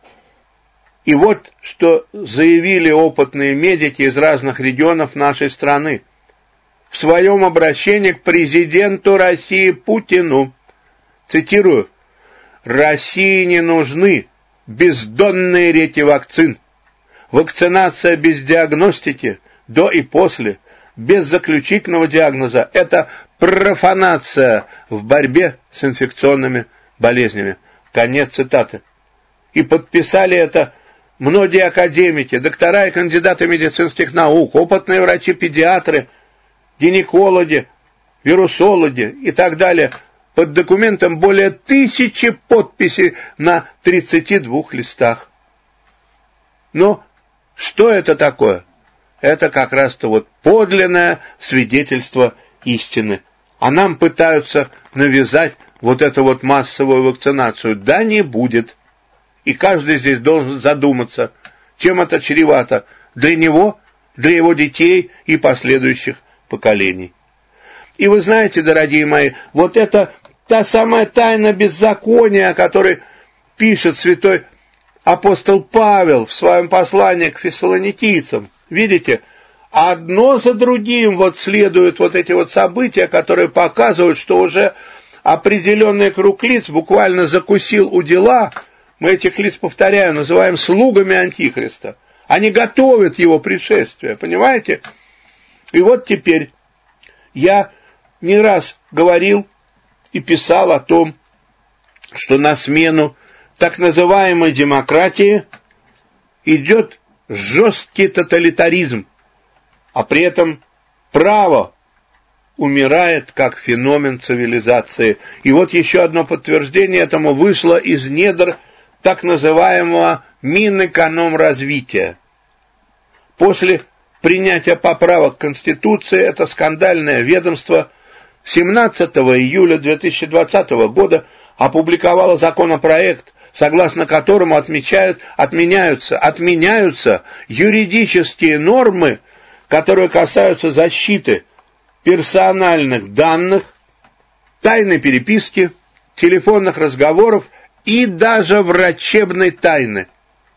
И вот что заявили опытные медики из разных регионов нашей страны в своем обращении к президенту России Путину. Цитирую: «России не нужны бездонные реки вакцин. Вакцинация без диагностики, до и после, без заключительного диагноза – это профанация в борьбе с инфекционными болезнями». Конец цитаты. И подписали это многие академики, доктора и кандидаты медицинских наук, опытные врачи-педиатры, гинекологи, вирусологи и так далее, под документом более 1000 подписей на 32 листах. Но что это такое? Это как раз-то вот подлинное свидетельство истины. А нам пытаются навязать вот эту вот массовую вакцинацию. Да не будет. И каждый здесь должен задуматься, чем это чревато для него, для его детей и последующих поколений. И вы знаете, дорогие мои, вот это та самая тайна беззакония, о которой пишет святой апостол Павел в своем послании к фессалоникийцам. Видите, одно за другим вот следуют вот эти вот события, которые показывают, что уже определенный круг лиц буквально закусил у дела. Мы этих лиц, повторяю, называем слугами Антихриста. Они готовят его пришествие, понимаете? И вот теперь я не раз говорил и писал о том, что на смену так называемой демократии идет жесткий тоталитаризм, а при этом право умирает как феномен цивилизации. И вот еще одно подтверждение этому вышло из недр так называемого Минэкономразвития. После принятия поправок к Конституции это скандальное ведомство 17 июля 2020 года опубликовало законопроект, согласно которому отменяются юридические нормы, которые касаются защиты персональных данных, тайны переписки, телефонных разговоров и даже врачебной тайны.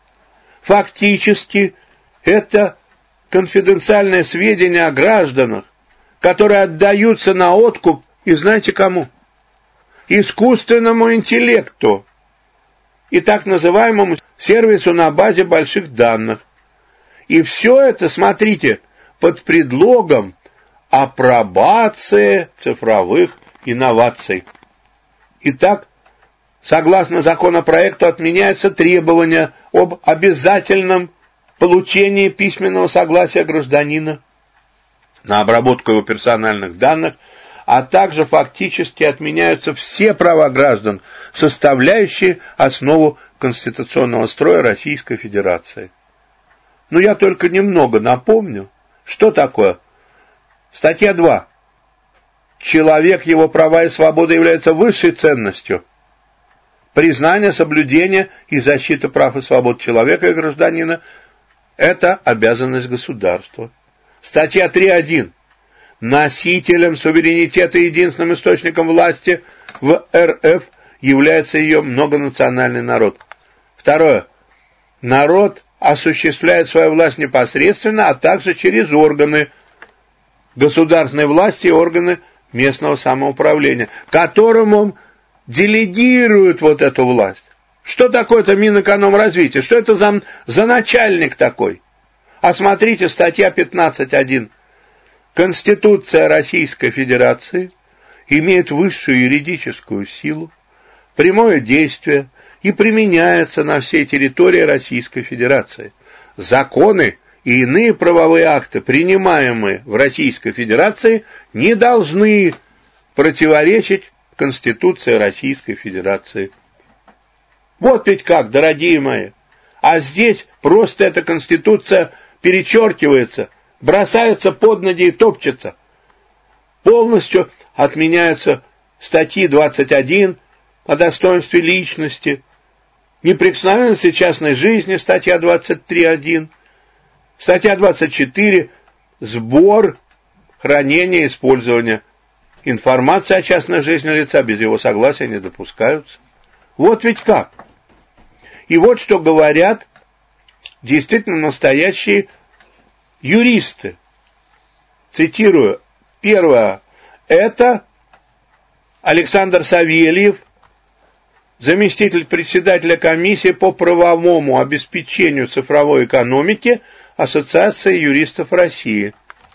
Фактически это конфиденциальные сведения о гражданах, которые отдаются на откуп, и знаете кому? Искусственному интеллекту и так называемому сервису на базе больших данных. И все это, смотрите, под предлогом апробации цифровых инноваций. Итак, согласно законопроекту отменяется требование об обязательном получении письменного согласия гражданина на обработку его персональных данных, а также фактически отменяются все права граждан, составляющие основу конституционного строя Российской Федерации. Но я только немного напомню, что такое статья 2 человек, его права и свободы являются высшей ценностью. Признание, соблюдение и защита прав и свобод человека и гражданина – это обязанность государства. Статья 3.1. Носителем суверенитета и единственным источником власти в РФ является ее многонациональный народ. Второе. Народ осуществляет свою власть непосредственно, а также через органы государственной власти и органы местного самоуправления, которым он делегирует вот эту власть. Что такое-то Минэкономразвития? Что это за начальник такой? А смотрите, статья 15.1. Конституция Российской Федерации имеет высшую юридическую силу, прямое действие и применяется на всей территории Российской Федерации. Законы и иные правовые акты, принимаемые в Российской Федерации, не должны противоречить Конституции Российской Федерации. Вот ведь как, дорогие мои. А здесь просто эта Конституция перечеркивается, бросается под ноги и топчется. Полностью отменяются статьи 21 о достоинстве личности, неприкосновенности частной жизни, статья 23.1, статья 24 сбор, хранение, использование информации о частной жизни лица без его согласия не допускаются. Вот ведь как. И вот что говорят действительно настоящие юристы. Цитирую. Первое. Это Александр Савельев, заместитель председателя комиссии по правовому обеспечению цифровой экономики Ассоциации юристов России.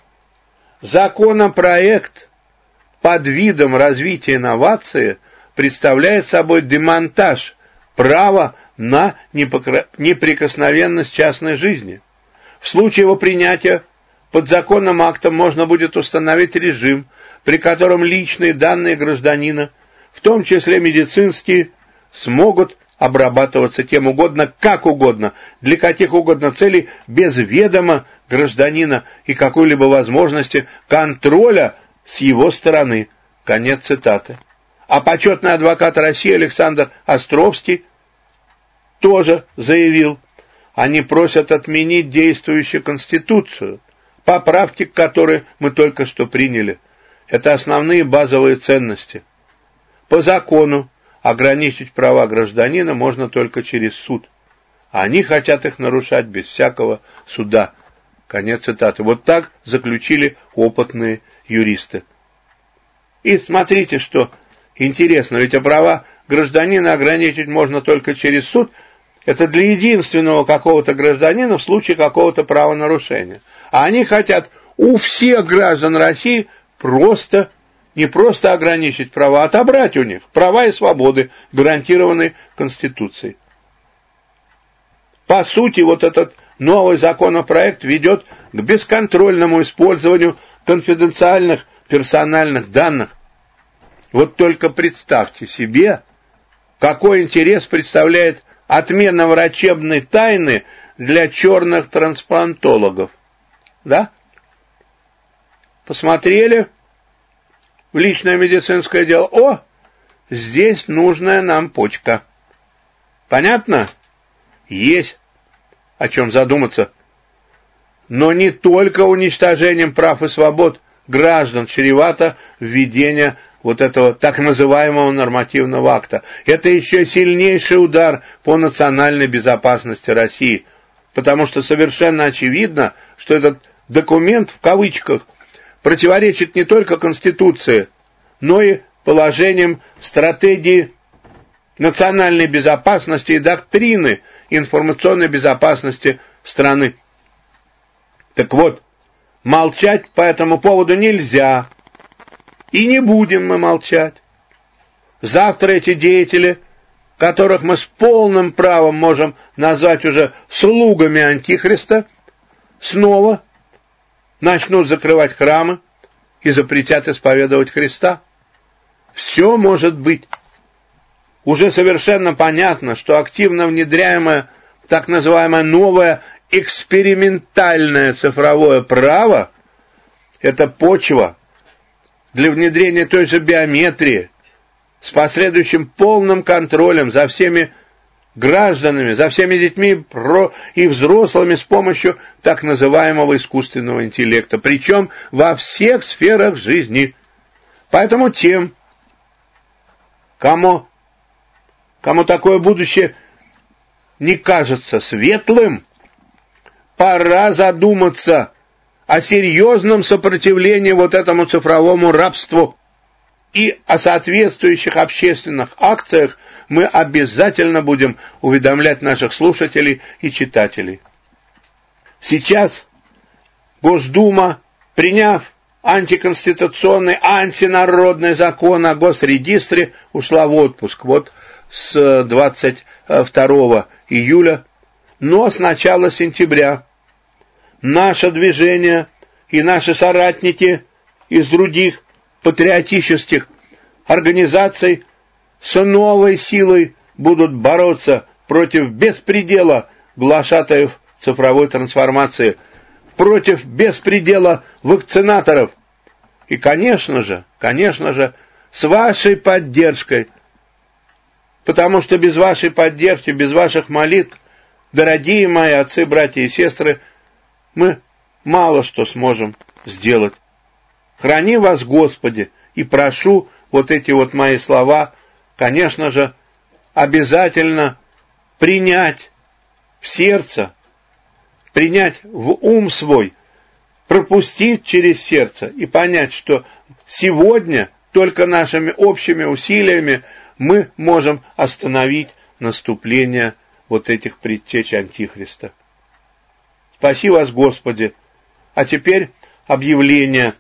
Законопроект под видом развития инновации представляет собой демонтаж права на неприкосновенность частной жизни. В случае его принятия подзаконным актом можно будет установить режим, при котором личные данные гражданина, в том числе медицинские, смогут обрабатываться кем угодно, как угодно, для каких угодно целей, без ведома гражданина и какой-либо возможности контроля с его стороны. Конец цитаты. А почетный адвокат России Александр Островский тоже заявил, они просят отменить действующую Конституцию, поправки к которой мы только что приняли. Это основные базовые ценности. По закону ограничить права гражданина можно только через суд. А они хотят их нарушать без всякого суда. Конец цитаты. Вот так заключили опытные юристы. И смотрите, что интересно, ведь права гражданина ограничить можно только через суд. Это для единственного какого-то гражданина в случае какого-то правонарушения. А они хотят у всех граждан России не просто ограничить права, а отобрать у них права и свободы, гарантированные Конституцией. По сути, вот этот новый законопроект ведет к бесконтрольному использованию конфиденциальных персональных данных. Вот только представьте себе, какой интерес представляет отмена врачебной тайны для черных трансплантологов. Да? Посмотрели в личное медицинское дело. О, здесь нужная нам почка. Понятно? Есть о чем задуматься. Но не только уничтожением прав и свобод граждан чревато введение вот этого так называемого нормативного акта. Это еще сильнейший удар по национальной безопасности России, потому что совершенно очевидно, что этот документ, в кавычках, противоречит не только Конституции, но и положениям стратегии национальной безопасности и доктрины информационной безопасности страны. Так вот, молчать по этому поводу нельзя. И не будем мы молчать. Завтра эти деятели, которых мы с полным правом можем назвать уже слугами Антихриста, снова начнут закрывать храмы и запретят исповедовать Христа. Все может быть. Уже совершенно понятно, что активно внедряемое так называемое новое экспериментальное цифровое право – это почва для внедрения той же биометрии с последующим полным контролем за всеми гражданами, за всеми детьми и взрослыми с помощью так называемого искусственного интеллекта, причем во всех сферах жизни. Поэтому тем, кому такое будущее не кажется светлым, пора задуматься о серьезном сопротивлении вот этому цифровому рабству, и о соответствующих общественных акциях мы обязательно будем уведомлять наших слушателей и читателей. Сейчас Госдума, приняв антиконституционный, антинародный закон о госрегистре, ушла в отпуск вот с 22 июля, но с начала сентября наше движение и наши соратники из других патриотических организаций с новой силой будут бороться против беспредела глашатаев цифровой трансформации, против беспредела вакцинаторов. И, конечно же, с вашей поддержкой, потому что без вашей поддержки, без ваших молитв, дорогие мои отцы, братья и сестры, мы мало что сможем сделать. Храни вас, Господи, и прошу вот эти вот мои слова, конечно же, обязательно принять в сердце, принять в ум свой, пропустить через сердце и понять, что сегодня только нашими общими усилиями мы можем остановить наступление вот этих предтеч Антихриста. Спаси вас, Господи. А теперь объявление.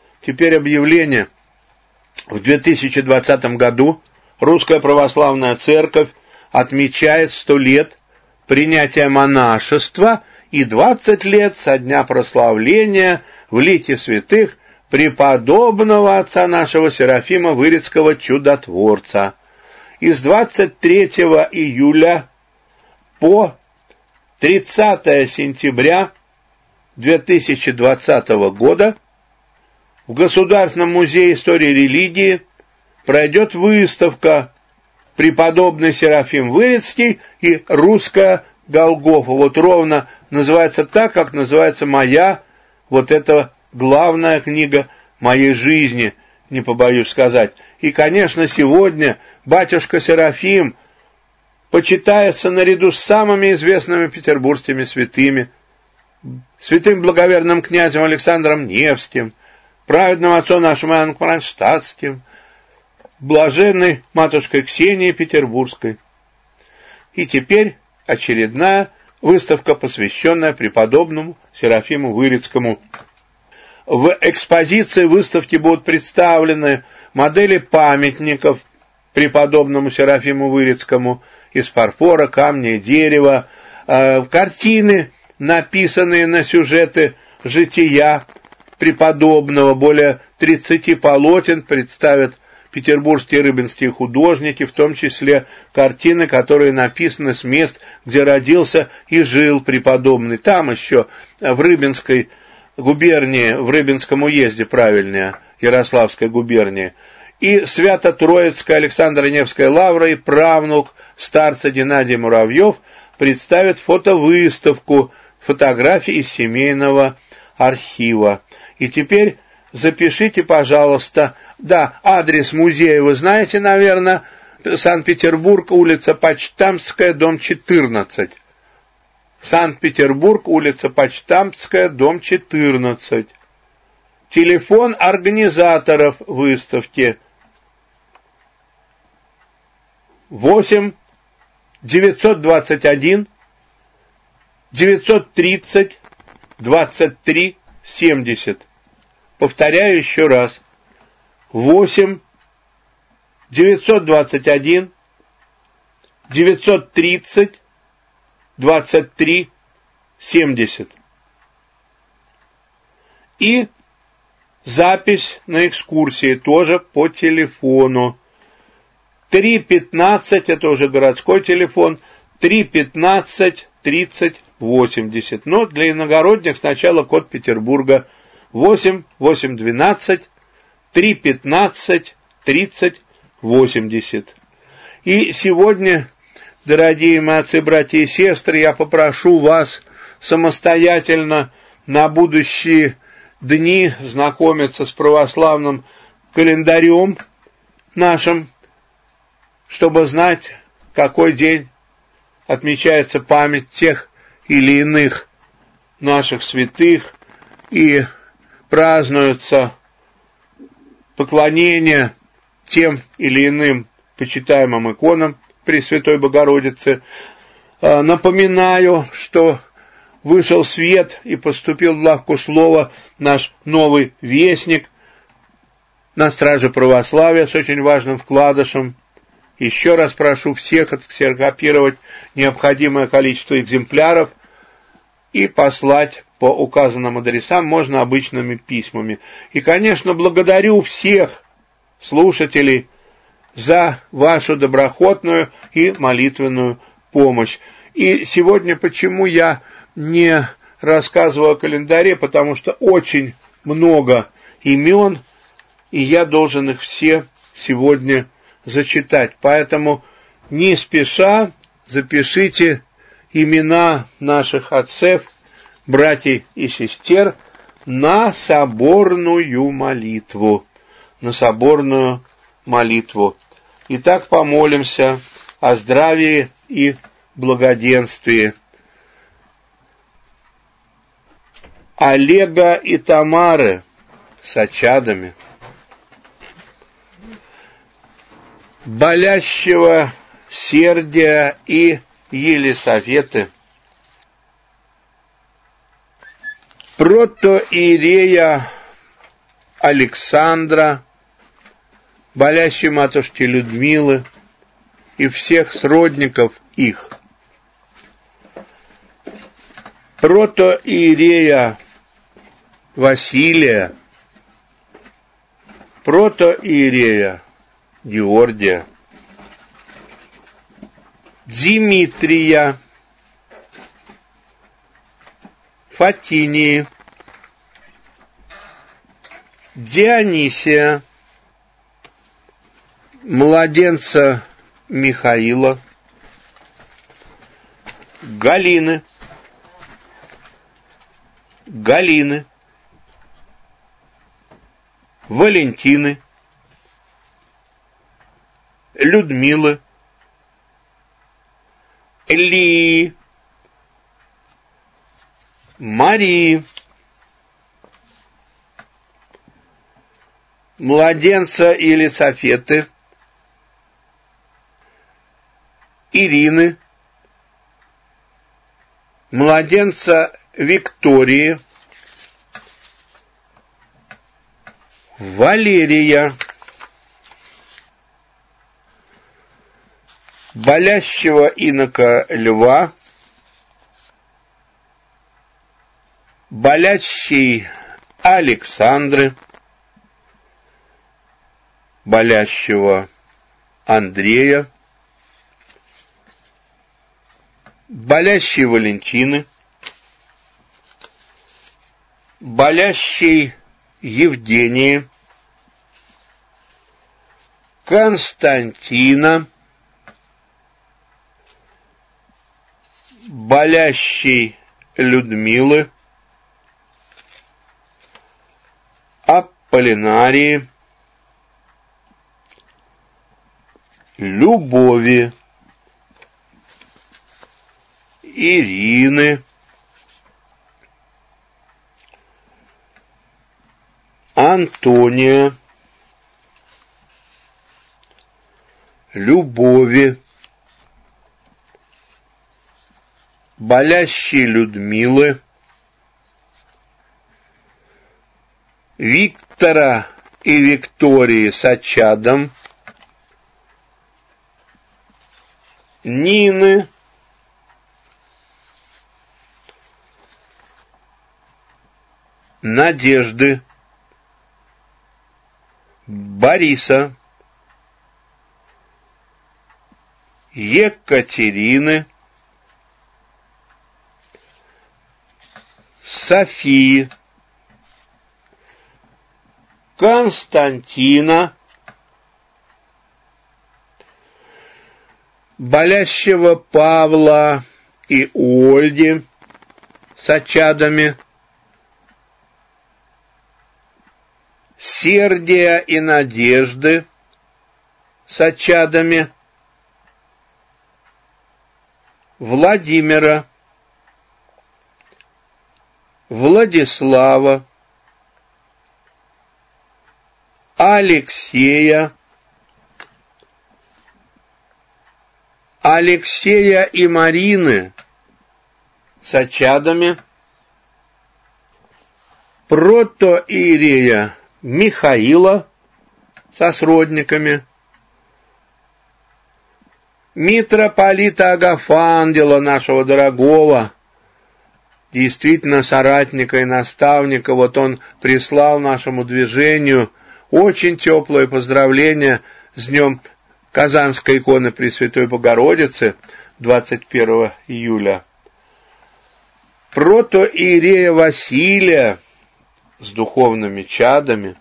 В 2020 году Русская Православная Церковь отмечает 100 лет принятия монашества и 20 лет со дня прославления в лике святых преподобного отца нашего Серафима Вырицкого чудотворца. И с 23 июля по 30 сентября 2020 года в Государственном музее истории и религии пройдет выставка «Преподобный Серафим Вырицкий и русская Голгофа». Вот ровно называется так, как называется моя, вот эта главная книга моей жизни, не побоюсь сказать. И, конечно, сегодня батюшка Серафим почитается наряду с самыми известными петербургскими святыми, святым благоверным князем Александром Невским, праведным отцом нашим Иоанном Кронштадтским, блаженной матушкой Ксенией Петербургской. И теперь очередная выставка, посвященная преподобному Серафиму Вырицкому. В экспозиции выставки будут представлены модели памятников преподобному Серафиму Вырицкому из фарфора, камня и дерева, картины, написанные на сюжеты жития преподобного, более 30 полотен представят петербургские рыбинские художники, в том числе картины, которые написаны с мест, где родился и жил преподобный. Там еще в Рыбинской губернии, в Рыбинском уезде, правильнее, Ярославской губернии. И Свято-Троицкая Александро-Невская лавра и правнук старца Геннадий Муравьев представят фотовыставку фотографий из семейного архива. И теперь запишите, пожалуйста, адрес музея вы знаете, наверное, Санкт-Петербург, улица Почтамтская, дом 14. Санкт-Петербург, улица Почтамтская, дом 14. Телефон организаторов выставки 8 921 930 23 70. Повторяю еще раз. 8 921 930 23 70. И запись на экскурсии тоже по телефону. 315, это уже городской телефон, 315 30 80. Но для иногородних сначала код Петербурга 8 812 315 30 80. И сегодня, дорогие мои отцы, братья и сестры, я попрошу вас самостоятельно на будущие дни знакомиться с православным календарем нашим, чтобы знать, какой день отмечается память тех или иных наших святых и празднуется поклонение тем или иным почитаемым иконам Пресвятой Богородицы. Напоминаю, что вышел свет и поступил в лавку слова наш новый вестник на страже православия с очень важным вкладышем. Еще раз прошу всех отксерокопировать необходимое количество экземпляров и послать по указанным адресам, можно обычными письмами. И, конечно, благодарю всех слушателей за вашу доброхотную и молитвенную помощь. И сегодня почему я не рассказываю о календаре, потому что очень много имен, и я должен их все сегодня зачитать. Поэтому не спеша запишите имена наших отцев, братьев и сестер на соборную молитву. На соборную молитву. Итак, помолимся о здравии и благоденствии Олега и Тамары с очадами, болящего Сердия и Елисаветы, протоиерея Александра, болящей матушки Людмилы и всех сродников их, протоиерея Василия, протоиерея Георгия, Димитрия, Фатинии, Дионисия, младенца Михаила, Галины, Валентины, Людмилы, Лии, Марии, младенца Елисаветы, Ирины, младенца Виктории, Валерия, болящего инока Льва, болящей Александры, болящего Андрея, болящей Валентины, болящей Евгении, Константина, болящей Людмилы, Аполлинарии, Любови, Ирины, Антония, Любови, болящей Людмилы, Виктора и Виктории с очадом, Нины, Надежды, Бориса, Екатерины, Софии, Константина, болящего Павла и Ольги с чадами, Сердия и Надежды с чадами, Владимира, Владислава, Алексея, Алексея и Марины с чадами, протоиерея Михаила со сродниками, митрополита Агафангела, нашего дорогого, действительно соратника и наставника. Вот он прислал нашему движению очень теплое поздравление с днем Казанской иконы Пресвятой Богородицы 21 июля. Протоиерея Василия с духовными чадами,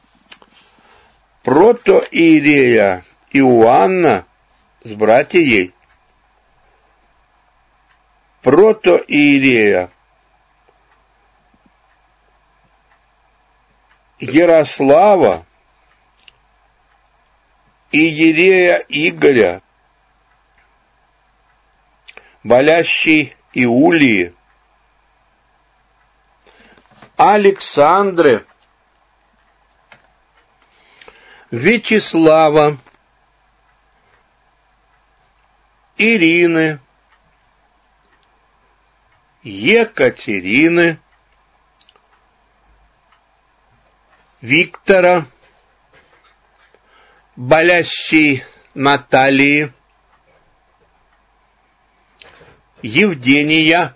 протоиерея Иоанна с братьей, протоиерея Ярослава, иерея Игоря, болящей Иулии, Александры, Вячеслава, Ирины, Екатерины, Виктора, болящей Натальи, Евгения,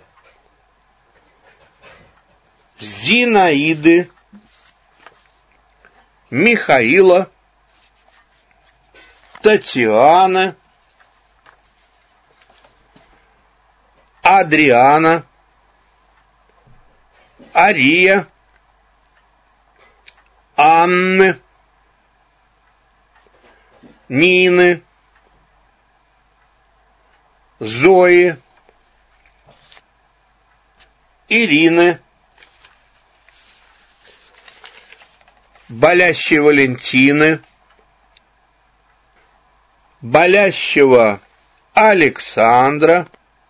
Зинаиды, Михаила, Татьяны, Адриана, Ария, Анны, Нины, Зои, Ирины, болящей Валентины, болящего Александра,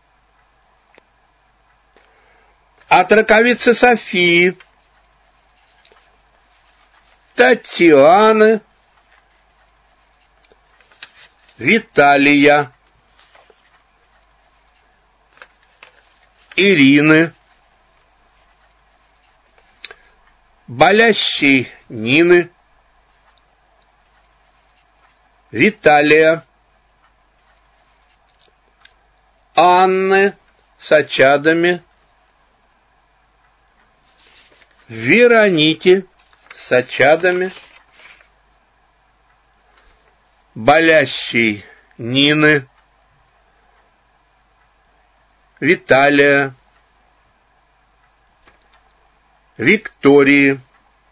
от раковицы Софии, Татьяны, Виталия, Ирины, болящей Нины, Виталия, Анны с чадами, Вероники с чадами, болящей Нины, Виталия, Виктории,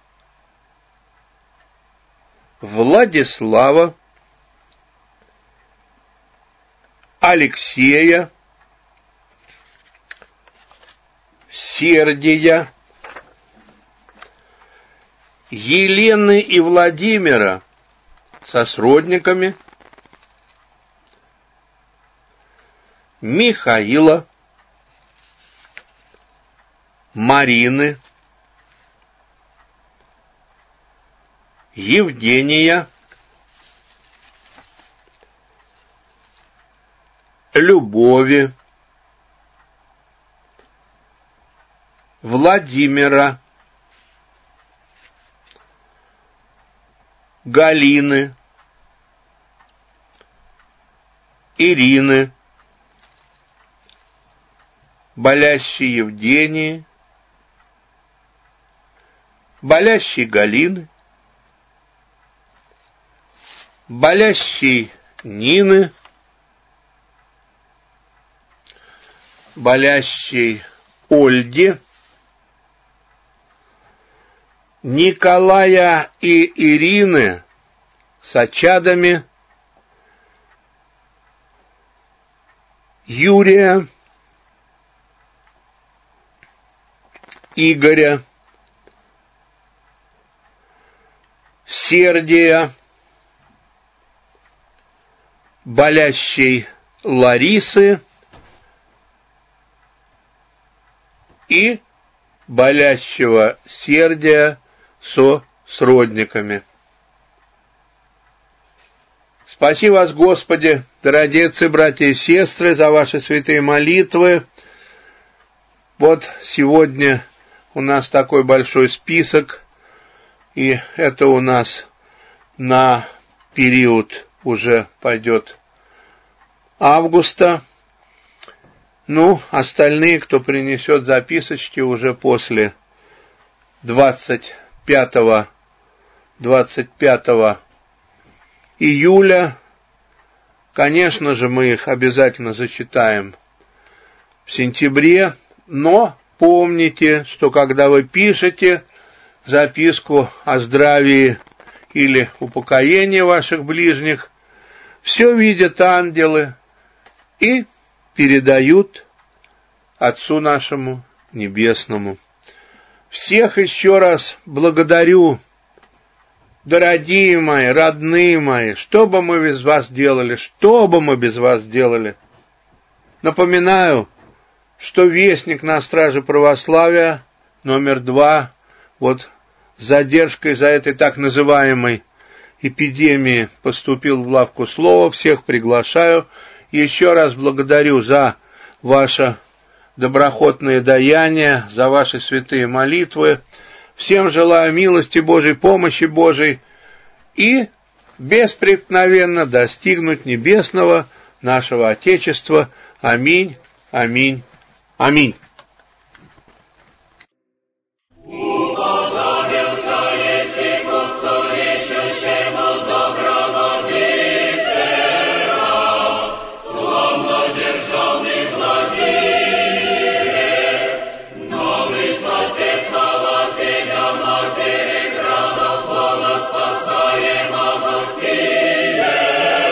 Владислава, Алексея, Сердия, Елены и Владимира со сродниками, Михаила, Марины, Евгения, Любови, Владимира, Галины, Ирины, болящей Евгении, болящей Галины, болящей Нины, болящей Ольги, Николая и Ирины с чадами, Юрия, Игоря, Сергия, болящей Ларисы и болящего Сергия со сродниками. Спаси вас, Господи, дорогие отцы, братья и сестры, за ваши святые молитвы. Вот сегодня у нас такой большой список, и это у нас на период уже пойдет августа. Ну, остальные, кто принесет записочки уже после 25 июля, конечно же, мы их обязательно зачитаем в сентябре, но помните, что когда вы пишете записку о здравии или упокоении ваших ближних, все видят ангелы и передают Отцу нашему Небесному. Всех еще раз благодарю, дорогие мои, родные мои, что бы мы без вас делали, что бы мы без вас делали. Напоминаю, что Вестник на страже православия, номер 2, вот с задержкой из-за этой так называемой эпидемии поступил в лавку слова. Всех приглашаю. Еще раз благодарю за ваше доброхотное даяние, за ваши святые молитвы. Всем желаю милости Божией, помощи Божией и беспреткновенно достигнуть небесного нашего Отечества. Аминь, аминь, аминь.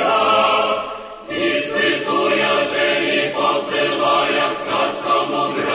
Посылая к царскому граду.